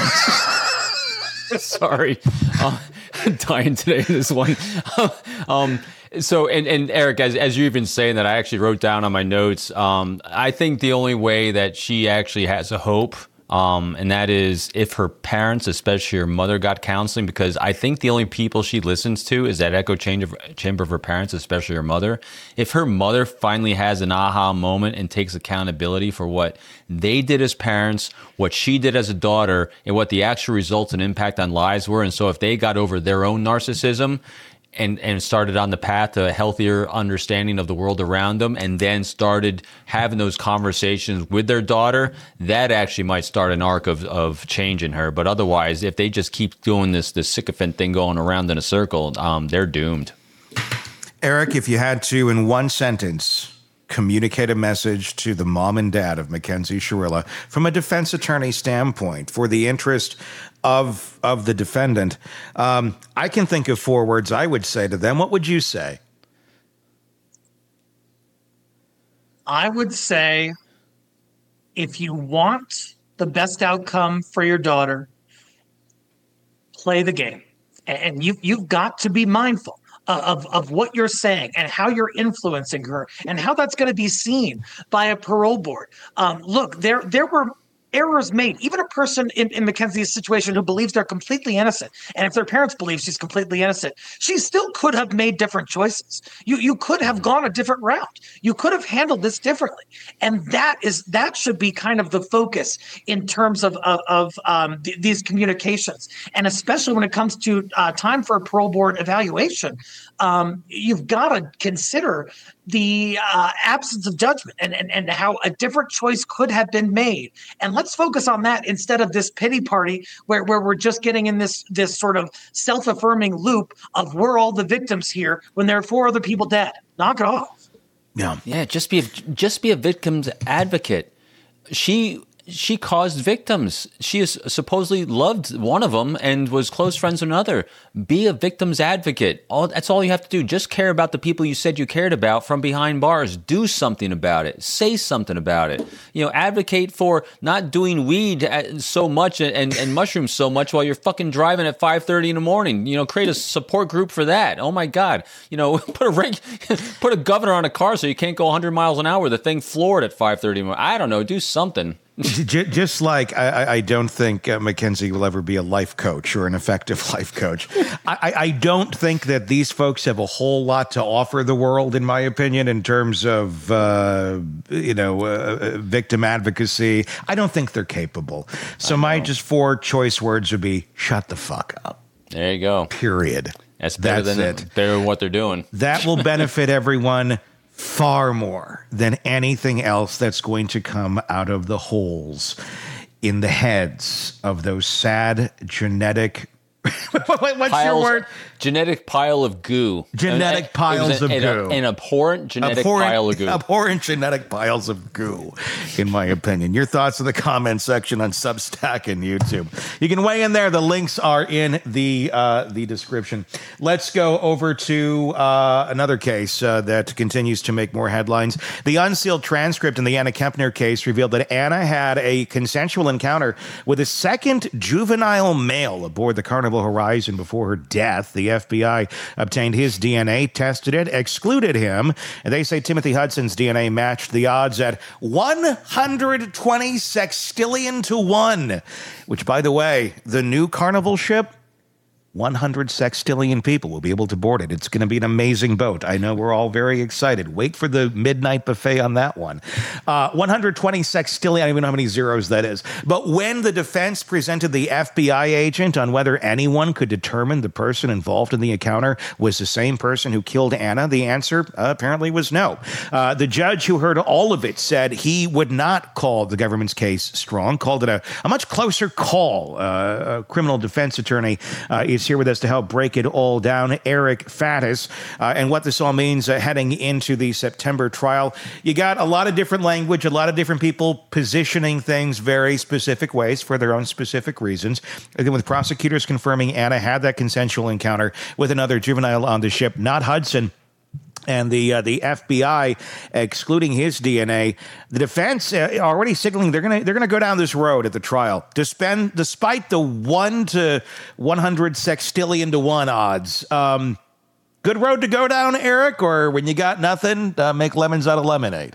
[SPEAKER 7] Sorry, I'm dying today. This one. So Eric, as you've been saying that, I actually wrote down on my notes. I think the only way that she actually has a hope, and that is if her parents, especially her mother, got counseling, because I think the only people she listens to is that echo chamber of her parents, especially her mother. If her mother finally has an aha moment and takes accountability for what they did as parents, what she did as a daughter, and what the actual results and impact on lives were, and so if they got over their own narcissism and started on the path to a healthier understanding of the world around them, and then started having those conversations with their daughter, that actually might start an arc of change in her. But otherwise, if they just keep doing this sycophant thing going around in a circle, they're doomed.
[SPEAKER 5] Eric, if you had to, in one sentence, communicate a message to the mom and dad of Mackenzie Shirilla from a defense attorney standpoint for the interest of the defendant, I can think of 4 words I would say to them. What would you say?
[SPEAKER 6] I would say, if you want the best outcome for your daughter, play the game. And you've got to be mindful of what you're saying and how you're influencing her and how that's going to be seen by a parole board. Look, there were errors made. Even a person in Mackenzie's situation who believes they're completely innocent, and if their parents believe she's completely innocent, she still could have made different choices. You could have gone a different route. You could have handled this differently, and that should be kind of the focus in terms of these communications, and especially when it comes to time for a parole board evaluation. You've got to consider the absence of judgment and how a different choice could have been made. And let's focus on that instead of this pity party where we're just getting in this sort of self-affirming loop of we're all the victims here when there are 4 other people dead. Knock it off.
[SPEAKER 7] Yeah. Just be a victim's advocate. She caused victims. She is supposedly loved one of them and was close friends with another. Be a victim's advocate. That's all you have to do. Just care about the people you said you cared about from behind bars. Do something about it. Say something about it. Advocate for not doing weed so much and mushrooms so much while you're fucking driving at 5:30 in the morning. Create a support group for that. Oh my God. Put a governor on a car so you can't go 100 miles an hour. The thing floored at 5:30. I don't know. Do something.
[SPEAKER 5] Just like I don't think Mackenzie will ever be a life coach or an effective life coach. I don't think that these folks have a whole lot to offer the world, in my opinion, in terms of victim advocacy. I don't think they're capable. So my just 4 choice words would be shut the fuck up.
[SPEAKER 7] There you go.
[SPEAKER 5] Period.
[SPEAKER 7] That's better than what they're doing.
[SPEAKER 5] That will benefit everyone far more than anything else that's going to come out of the holes in the heads of those sad genetic. What's your word?
[SPEAKER 7] Genetic pile of goo.
[SPEAKER 5] Genetic piles of goo.
[SPEAKER 7] An abhorrent genetic pile of goo.
[SPEAKER 5] Abhorrent genetic piles of goo, in my opinion. Your thoughts in the comment section on Substack and YouTube. You can weigh in there. The links are in the description. Let's go over to another case that continues to make more headlines. The unsealed transcript in the Anna Kempner case revealed that Anna had a consensual encounter with a second juvenile male aboard the Carnival Horizon before her death. The FBI obtained his DNA, tested it, excluded him, and they say Timothy Hudson's DNA matched the odds at 120 sextillion to 1, which, by the way, the new Carnival ship, 100 sextillion people will be able to board it. It's going to be an amazing boat. I know we're all very excited. Wait for the midnight buffet on that one. 120 sextillion, I don't even know how many zeros that is. But when the defense presented the FBI agent on whether anyone could determine the person involved in the encounter was the same person who killed Anna, the answer apparently was no. The judge who heard all of it said he would not call the government's case strong, called it a much closer call. A criminal defense attorney is here with us to help break it all down, Eric Fatis, and what this all means heading into the September trial. You got a lot of different language, a lot of different people positioning things very specific ways for their own specific reasons. Again, with prosecutors confirming Anna had that consensual encounter with another juvenile on the ship, not Hudson. And the FBI excluding his DNA, the defense already signaling they're gonna go down this road at the trial. Despite the 1 to 100 sextillion to 1 odds. Good road to go down, Eric, or when you got nothing, make lemons out of lemonade.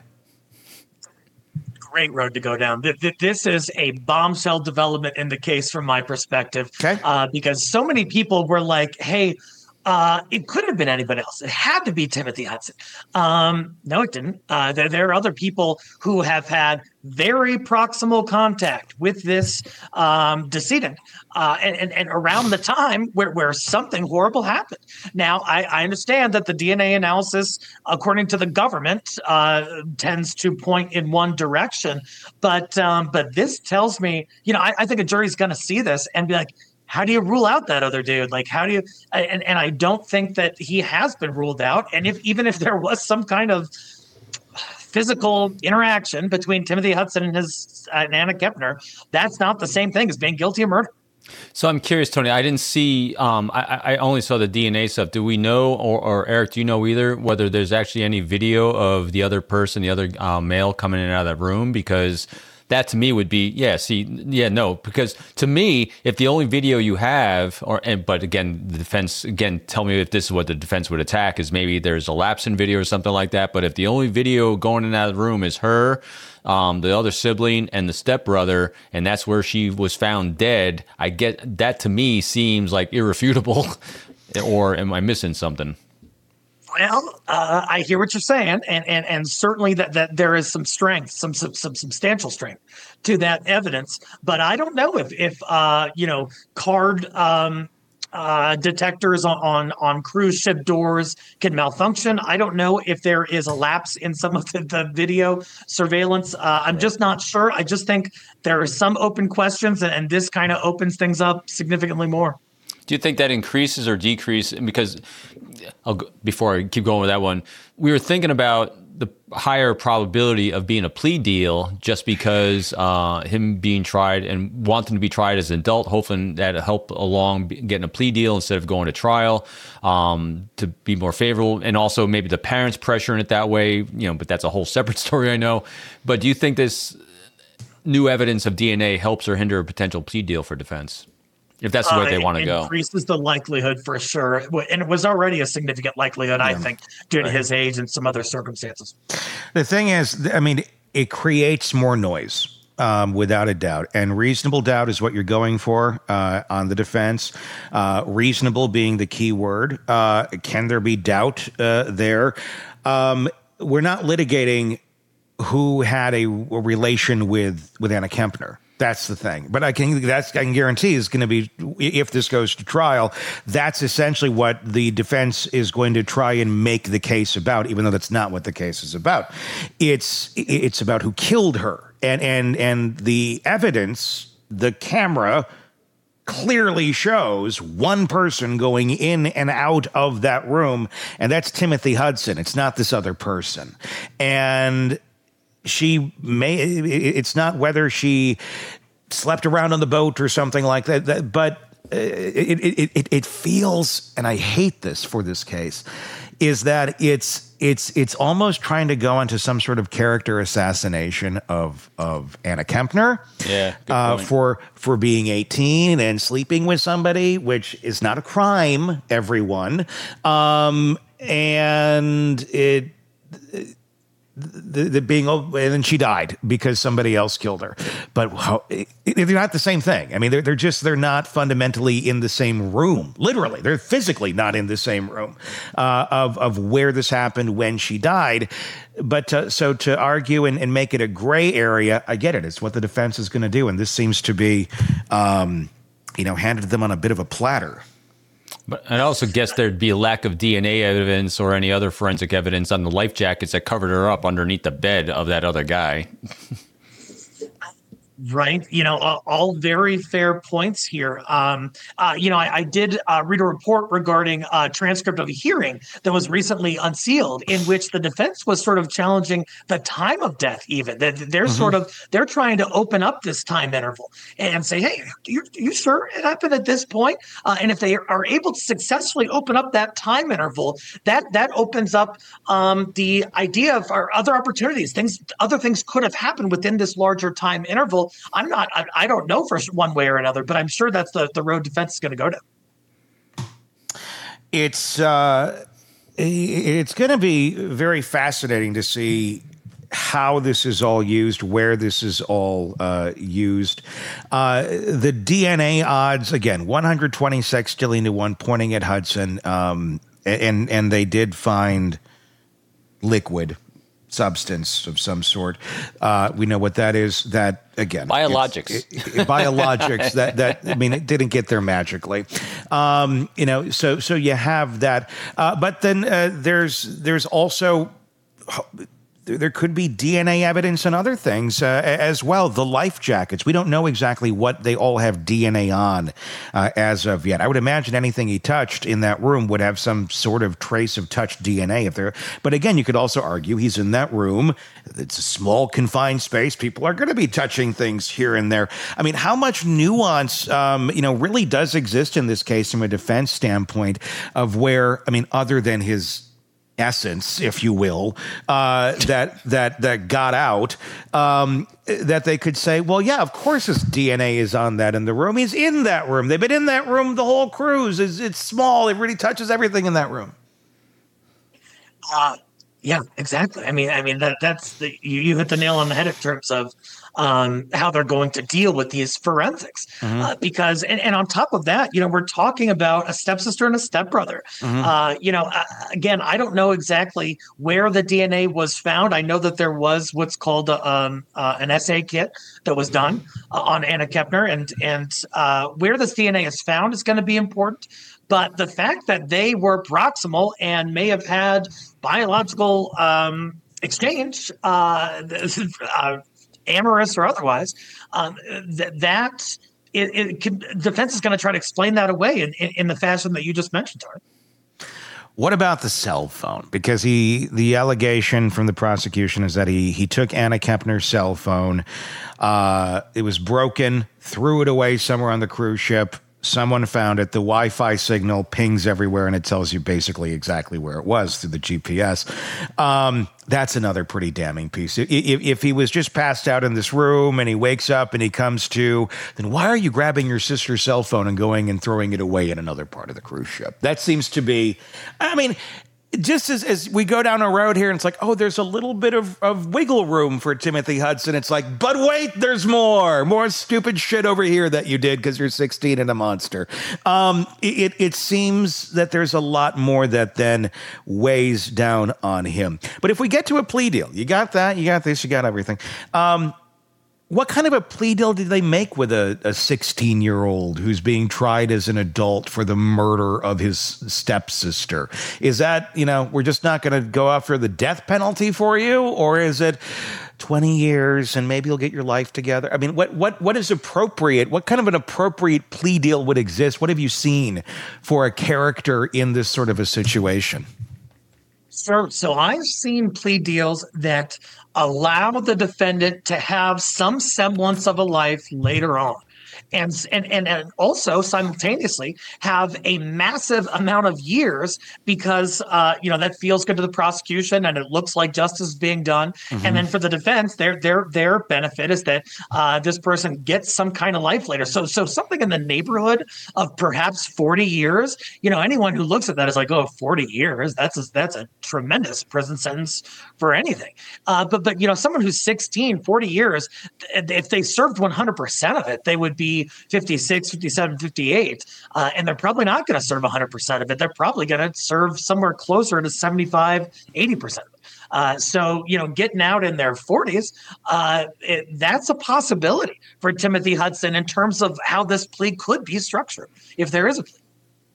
[SPEAKER 6] Great road to go down. This is a bombshell development in the case from my perspective, because so many people were like, "Hey." It couldn't have been anybody else. It had to be Timothy Hudson. No, it didn't. There are other people who have had very proximal contact with this decedent and around the time where something horrible happened. Now, I understand that the DNA analysis, according to the government, tends to point in one direction. But this tells me, I think a jury's going to see this and be like, how do you rule out that other dude? Like, how do you? And I don't think that he has been ruled out. And even if there was some kind of physical interaction between Timothy Hudson and Anna Kempner, that's not the same thing as being guilty of murder.
[SPEAKER 7] So I'm curious, Tony. I didn't see. I only saw the DNA stuff. Do we know, or Eric, do you know either whether there's actually any video of the other person, the other male coming in and out of that room? Because that to me would be, no. Because to me, if the only video you have, but again, the defense, tell me if this is what the defense would attack, is maybe there's a lapse in video or something like that. But if the only video going in and out of the room is her, the other sibling, and the stepbrother, and that's where she was found dead, I get that. To me seems like irrefutable. Or am I missing something?
[SPEAKER 6] Well, I hear what you're saying, and certainly that there is some strength, some substantial strength to that evidence. But I don't know if card detectors on cruise ship doors can malfunction. I don't know if there is a lapse in some of the video surveillance. I'm just not sure. I just think there are some open questions, and this kind of opens things up significantly more.
[SPEAKER 7] Do you think that increases or decreases? Because before I keep going with that one, we were thinking about the higher probability of being a plea deal just because him being tried and wanting to be tried as an adult, hoping that it'll help along getting a plea deal instead of going to trial to be more favorable. And also maybe the parents pressuring it that way, but that's a whole separate story, I know. But do you think this new evidence of DNA helps or hinder a potential plea deal for defense? If that's the way they want to go.
[SPEAKER 6] Increases the likelihood for sure. And it was already a significant likelihood, I think, due to his age and some other circumstances.
[SPEAKER 5] The thing is, it creates more noise, without a doubt. And reasonable doubt is what you're going for on the defense. Reasonable being the key word. Can there be doubt there? We're not litigating who had a relation with Anna Kempner. That's the thing. But I can guarantee is going to be, if this goes to trial, that's essentially what the defense is going to try and make the case about, even though that's not what the case is about. It's about who killed her. And the evidence, the camera clearly shows one person going in and out of that room, and that's Timothy Hudson. It's not this other person. And it's not whether she slept around on the boat or something like that, but it feels, and I hate this for this case, is that it's almost trying to go into some sort of character assassination of Anna Kempner.
[SPEAKER 7] Yeah,
[SPEAKER 5] for being 18 and sleeping with somebody, which is not a crime, everyone. And it. The being, and then she died because somebody else killed her. But they're not the same thing. I mean, they're not fundamentally in the same room. Literally, they're physically not in the same room of where this happened when she died. But so to argue and make it a gray area, I get it. It's what the defense is going to do, and this seems to be, handed to them on a bit of a platter.
[SPEAKER 7] But I also guess there'd be a lack of DNA evidence or any other forensic evidence on the life jackets that covered her up underneath the bed of that other guy.
[SPEAKER 6] Right. All very fair points here. I did read a report regarding a transcript of a hearing that was recently unsealed in which the defense was sort of challenging the time of death, even. They're they're trying to open up this time interval and say, hey, you sure it happened at this point? And if they are able to successfully open up that time interval, that opens up the idea of other opportunities. Other things could have happened within this larger time interval. I don't know for one way or another, but I'm sure that's the road defense is going to go to.
[SPEAKER 5] It's going to be very fascinating to see how this is all used, where this is all used. The DNA odds, again, 126 to 1 pointing at Hudson, and they did find liquid substance of some sort. We know what that is. That, again,
[SPEAKER 7] biologics.
[SPEAKER 5] Biologics. That I mean, it didn't get there magically. So you have that. But then there's also. There could be DNA evidence and other things as well. The life jackets, we don't know exactly what they all have DNA on as of yet. I would imagine anything he touched in that room would have some sort of trace of touched DNA. But again, you could also argue he's in that room. It's a small, confined space. People are going to be touching things here and there. I mean, how much nuance, really does exist in this case from a defense standpoint of where, I mean, other than his essence, if you will, that got out, that they could say, well, yeah, of course his DNA is on that in the room. He's in that room. They've been in that room the whole cruise. It's small. It really touches everything in that room.
[SPEAKER 6] Yeah, exactly. I mean that's you hit the nail on the head in terms of how they're going to deal with these forensics, because and on top of that, we're talking about a stepsister and a stepbrother. Again, I don't know exactly where the DNA was found. I know that there was what's called an assay kit that was done on Anna Kempner, and where this DNA is found is going to be important. But the fact that they were proximal and may have had biological exchange, amorous or otherwise, defense is going to try to explain that away in the fashion that you just mentioned, Tony.
[SPEAKER 5] What about the cell phone? Because the allegation from the prosecution is that he took Anna Kempner's cell phone. It was broken, threw it away somewhere on the cruise ship. Someone found it. The Wi-Fi signal pings everywhere, and it tells you basically exactly where it was through the GPS. That's another pretty damning piece. If he was just passed out in this room and he wakes up and he comes to, then why are you grabbing your sister's cell phone and going and throwing it away in another part of the cruise ship? That seems to be, I mean, just as we go down a road here and it's like, oh, there's a little bit of wiggle room for Timothy Hudson. It's like, but wait, there's more stupid shit over here that you did because you're 16 and a monster. It seems that there's a lot more that then weighs down on him. But if we get to a plea deal, you got that, you got this, you got everything. What kind of a plea deal did they make with a 16-year-old who's being tried as an adult for the murder of his stepsister? Is that, we're just not going to go after the death penalty for you? Or is it 20 years and maybe you'll get your life together? I mean, what is appropriate? What kind of an appropriate plea deal would exist? What have you seen for a character in this sort of a situation?
[SPEAKER 6] So I've seen plea deals that allow the defendant to have some semblance of a life later on. And also simultaneously have a massive amount of years because, that feels good to the prosecution and it looks like justice is being done. Mm-hmm. And then for the defense, their benefit is that this person gets some kind of life later. So something in the neighborhood of perhaps 40 years, anyone who looks at that is like, 40 years, that's a tremendous prison sentence for anything. But someone who's 16, 40 years, if they served 100% of it, they would be 56, 57, 58. And they're probably not going to serve 100% of it. They're probably going to serve somewhere closer to 75, 80% of it. So, getting out in their 40s, that's a possibility for Timothy Hudson in terms of how this plea could be structured, if there is a plea.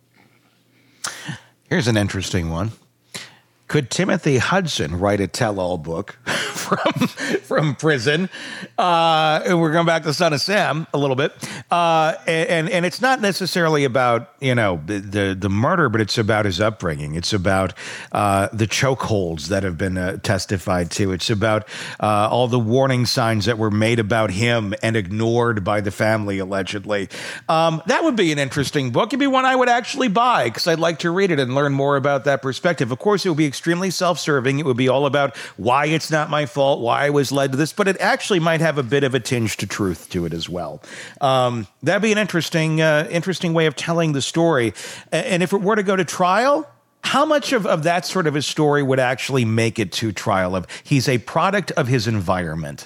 [SPEAKER 5] Here's an interesting one. Could Timothy Hudson write a tell-all book from prison? We're going back to Son of Sam a little bit, and it's not necessarily about the murder, but it's about his upbringing. It's about the chokeholds that have been testified to. It's about all the warning signs that were made about him and ignored by the family, allegedly. That would be an interesting book. It'd be one I would actually buy because I'd like to read it and learn more about that perspective. Of course, it would be extremely self-serving. It would be all about why it's not my fault, why I was led to this, but it actually might have a bit of a tinge to truth to it as well. That'd be an interesting way of telling the story. And if it were to go to trial, how much of that sort of a story would actually make it to trial? Of he's a product of his environment.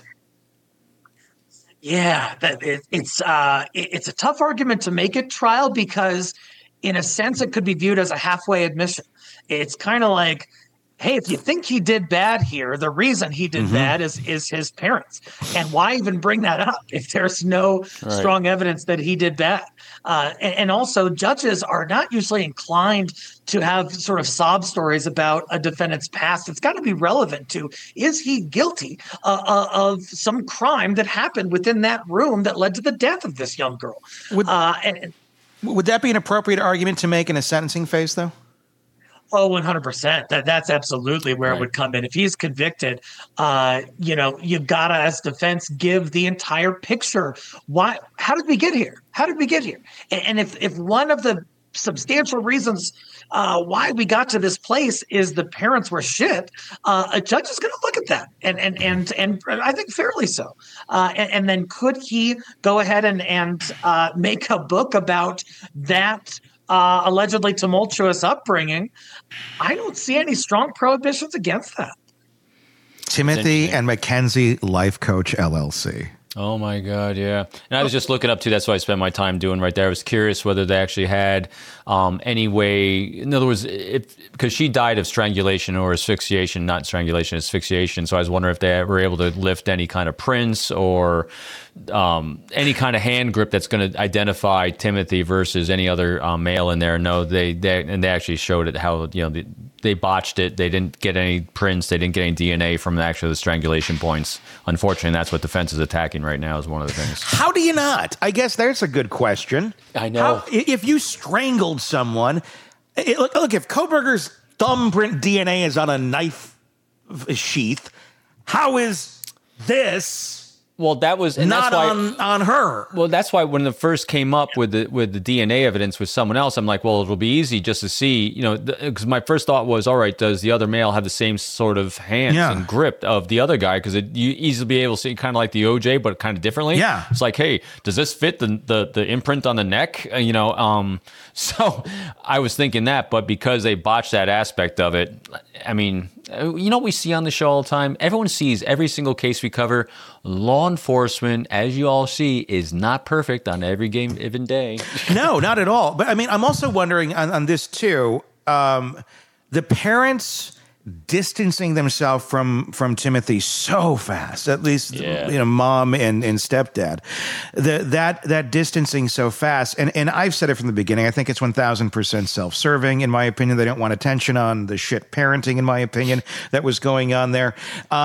[SPEAKER 6] Yeah, it's a tough argument to make it trial because, in a sense, it could be viewed as a halfway admission. It's kind of like, hey, if you think he did bad here, the reason he did bad is his parents. And why even bring that up if there's no strong evidence that he did bad? And also, judges are not usually inclined to have sort of sob stories about a defendant's past. It's got to be relevant to, is he guilty of some crime that happened within that room that led to the death of this young girl?
[SPEAKER 5] Would that be an appropriate argument to make in a sentencing phase, though?
[SPEAKER 6] Oh, 100%. That's absolutely where it would come in. If he's convicted, you've got to, as defense, give the entire picture. Why? How did we get here? How did we get here? And if one of the substantial reasons why we got to this place is the parents were shit, a judge is going to look at that, and I think fairly so. And then could he go ahead and make a book about that? Allegedly tumultuous upbringing? I don't see any strong prohibitions against that.
[SPEAKER 5] Timothy and Mackenzie Life Coach LLC.
[SPEAKER 7] Oh my God, yeah. And I was just looking up too. That's what I spent my time doing right there. I was curious whether they actually had any way. In other words, because she died of strangulation or asphyxiation, not strangulation, asphyxiation. So I was wondering if they were able to lift any kind of prints or any kind of hand grip that's going to identify Timothy versus any other male in there. No, they actually showed it how they botched it. They didn't get any prints. They didn't get any DNA from actually the strangulation points. Unfortunately, that's what defense is attacking right now is one of the things.
[SPEAKER 5] How do you not? I guess there's a good question.
[SPEAKER 7] I know.
[SPEAKER 5] If you strangled someone, look, if Kohberger's thumbprint DNA is on a knife sheath, how is this...
[SPEAKER 7] Well, that was and
[SPEAKER 5] not
[SPEAKER 7] that's why,
[SPEAKER 5] on her.
[SPEAKER 7] Well, that's why when it first came up with the DNA evidence with someone else, I'm like, well, it'll be easy just to see, because my first thought was, all right, does the other male have the same sort of hands and grip of the other guy? Because you easily be able to see kind of like the OJ, but kind of differently.
[SPEAKER 5] Yeah,
[SPEAKER 7] it's like, hey, does this fit the imprint on the neck? So I was thinking that, but because they botched that aspect of it, I mean, what we see on the show all the time? Everyone sees every single case we cover. Law enforcement, as you all see, is not perfect on every given day.
[SPEAKER 5] No, not at all. But I mean, I'm also wondering on this too. The parents distancing themselves from Timothy so fast, at least mom and stepdad, that distancing so fast. And I've said it from the beginning. I think it's 1000% self-serving, in my opinion. They don't want attention on the shit parenting, in my opinion, that was going on there.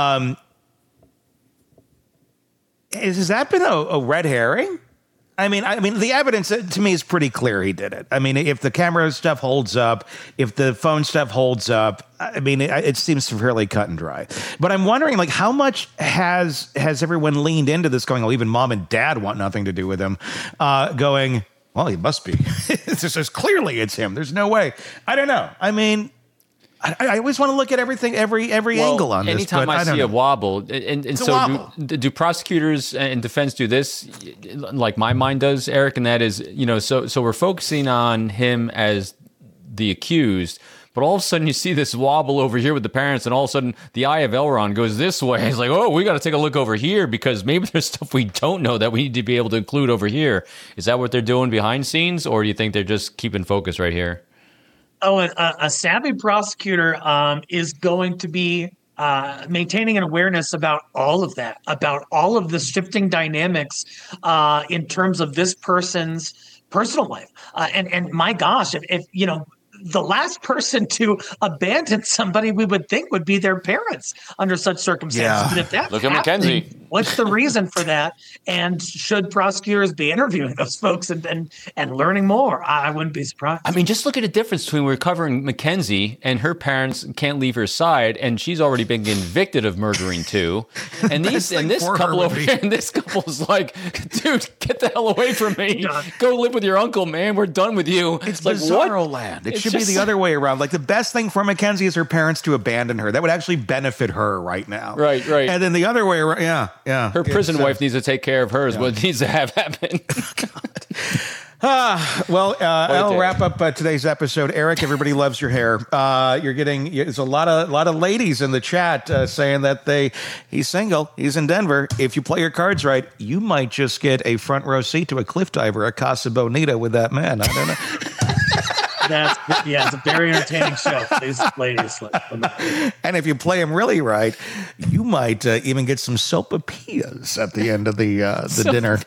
[SPEAKER 5] Has that been a red herring? I mean, the evidence to me is pretty clear he did it. I mean, if the camera stuff holds up, if the phone stuff holds up, I mean, it seems fairly cut and dry. But I'm wondering, like, how much has everyone leaned into this, going, oh, even mom and dad want nothing to do with him, going, well, he must be. It's just clearly it's him. There's no way. I don't know. I mean, I always want to look at everything, every angle on this.
[SPEAKER 7] Anytime I see a wobble, and so wobble. Do prosecutors and defense do this like my mind does, Eric? And that is, so we're focusing on him as the accused, but all of a sudden you see this wobble over here with the parents, and all of a sudden the eye of Elrond goes this way. It's like, oh, we got to take a look over here because maybe there's stuff we don't know that we need to be able to include over here. Is that what they're doing behind scenes, or do you think they're just keeping focus right here?
[SPEAKER 6] Oh, and a savvy prosecutor is going to be maintaining an awareness about all of that, about all of the shifting dynamics in terms of this person's personal life. And my gosh, if the last person to abandon somebody we would think would be their parents under such circumstances. Yeah. But if that's
[SPEAKER 7] look at Mackenzie.
[SPEAKER 6] What's the reason for that? And should prosecutors be interviewing those folks and learning more? I wouldn't be surprised.
[SPEAKER 7] I mean, just look at the difference between we're covering Mackenzie and her parents can't leave her side, and she's already been convicted of murdering two. And this couple over here, and this couple's like, dude, get the hell away from me. Go live with your uncle, man. We're done with you.
[SPEAKER 5] It's like bizarro land. It should be the other way around. Like, the best thing for Mackenzie is her parents to abandon her. That would actually benefit her right now.
[SPEAKER 7] Right.
[SPEAKER 5] And then the other way around, yeah.
[SPEAKER 7] Her prison wife needs to take care of hers. Yeah. What needs to have happen?
[SPEAKER 5] I'll wrap up today's episode. Eric, everybody loves your hair. There's a lot of ladies in the chat saying that he's single, he's in Denver. If you play your cards right, you might just get a front row seat to a cliff diver at Casa Bonita with that man. I don't know.
[SPEAKER 6] It's a very entertaining show for these ladies.
[SPEAKER 5] And if you play them really right, you might even get some sopapillas at the end of the dinner.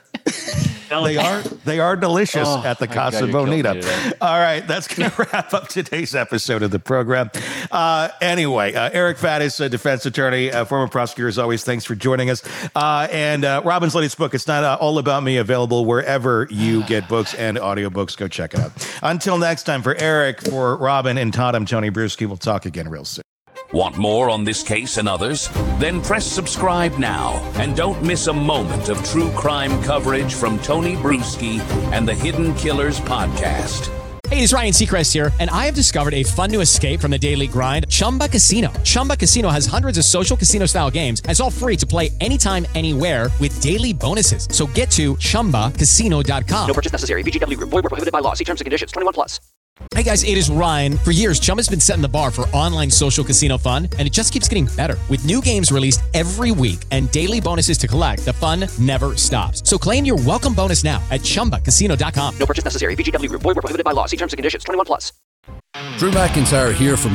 [SPEAKER 5] They are delicious at the Casa Bonita. All right, that's going to wrap up today's episode of the program. Anyway, Eric Faddis, a defense attorney, former prosecutor, as always, thanks for joining us. And Robin's latest book, It's Not All About Me, available wherever you get books and audiobooks. Go check it out. Until next time, for Eric, for Robin, and Todd, I'm Tony Bruschi. We'll talk again real soon.
[SPEAKER 4] Want more on this case and others? Then press subscribe now and don't miss a moment of true crime coverage from Tony Bruschi and the Hidden Killers podcast.
[SPEAKER 8] Hey, it's Ryan Seacrest here, and I have discovered a fun new escape from the daily grind, Chumba Casino. Chumba Casino has hundreds of social casino-style games, and it's all free to play anytime, anywhere with daily bonuses. So get to ChumbaCasino.com.
[SPEAKER 9] No purchase necessary. VGW Group. Void where prohibited by law. See terms and conditions. 21+.
[SPEAKER 8] Hey guys, it is Ryan. For years, Chumba's been setting the bar for online social casino fun, and it just keeps getting better. With new games released every week and daily bonuses to collect, the fun never stops. So claim your welcome bonus now at ChumbaCasino.com.
[SPEAKER 9] No purchase necessary. VGW Group. Void where prohibited by law. See terms and conditions. 21+.
[SPEAKER 1] Drew McIntyre here from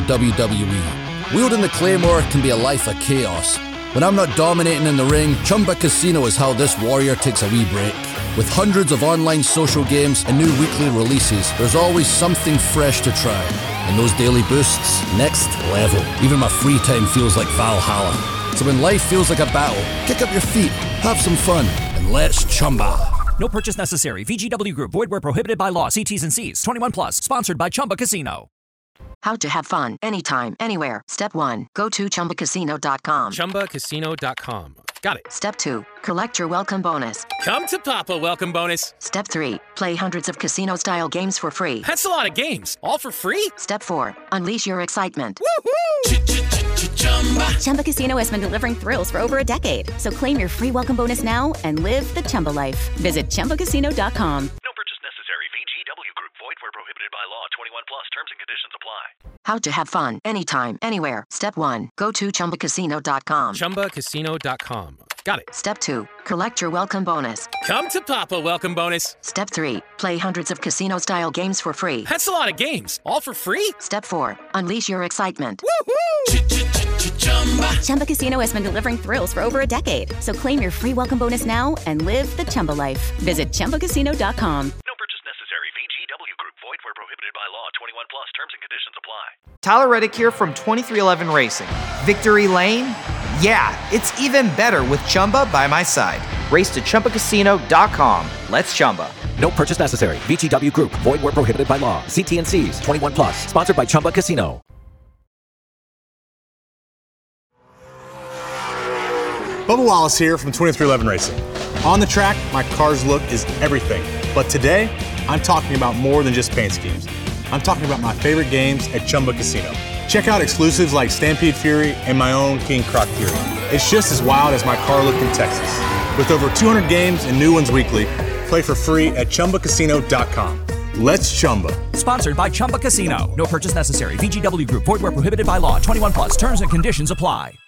[SPEAKER 1] WWE. Wielding the Claymore can be a life of chaos. When I'm not dominating in the ring, Chumba Casino is how this warrior takes a wee break. With hundreds of online social games and new weekly releases, there's always something fresh to try. And those daily boosts, next level. Even my free time feels like Valhalla. So when life feels like a battle, kick up your feet, have some fun, and let's Chumba.
[SPEAKER 2] No purchase necessary. VGW Group. Void where prohibited by law. See T's and C's. 21+. Sponsored by Chumba Casino.
[SPEAKER 10] How to have fun anytime, anywhere. Step 1. Go to ChumbaCasino.com.
[SPEAKER 11] ChumbaCasino.com. Got it.
[SPEAKER 10] Step 2. Collect your welcome bonus.
[SPEAKER 11] Come to Papa welcome bonus.
[SPEAKER 10] Step 3. Play hundreds of casino-style games for free.
[SPEAKER 11] That's a lot of games. All for free?
[SPEAKER 10] Step 4. Unleash your excitement.
[SPEAKER 12] Woohoo! Chumba Casino has been delivering thrills for over a decade. So claim your free welcome bonus now and live the Chumba life. Visit ChumbaCasino.com.
[SPEAKER 13] No purchase necessary. VGW Group. Void where prohibited by law. 21+. Terms and conditions apply.
[SPEAKER 10] How to have fun anytime, anywhere. Step 1. Go to ChumbaCasino.com.
[SPEAKER 11] ChumbaCasino.com. Got it.
[SPEAKER 10] Step 2. Collect your welcome bonus.
[SPEAKER 11] Come to Papa Welcome Bonus.
[SPEAKER 10] Step 3. Play hundreds of casino-style games for free.
[SPEAKER 11] That's a lot of games. All for free?
[SPEAKER 10] Step 4. Unleash your excitement.
[SPEAKER 12] Chumba Casino has been delivering thrills for over a decade. So claim your free welcome bonus now and live the Chumba life. Visit ChumbaCasino.com.
[SPEAKER 13] VGW Group. Void where prohibited by law. 21 plus. Terms and conditions apply.
[SPEAKER 3] Tyler Reddick here from 2311 Racing. Victory Lane? Yeah, it's even better with Chumba by my side. Race to ChumbaCasino.com. Let's Chumba.
[SPEAKER 14] No purchase necessary. VGW Group. Void where prohibited by law. See T&Cs. 21 plus. Sponsored by Chumba Casino.
[SPEAKER 15] Bubba Wallace here from 2311 Racing. On the track, my car's look is everything. But today, I'm talking about more than just paint schemes. I'm talking about my favorite games at Chumba Casino. Check out exclusives like Stampede Fury and my own King Croc Fury. It's just as wild as my car look in Texas. With over 200 games and new ones weekly, play for free at ChumbaCasino.com. Let's Chumba.
[SPEAKER 2] Sponsored by Chumba Casino. No purchase necessary. VGW Group. Void where prohibited by law. 21 plus. Terms and conditions apply.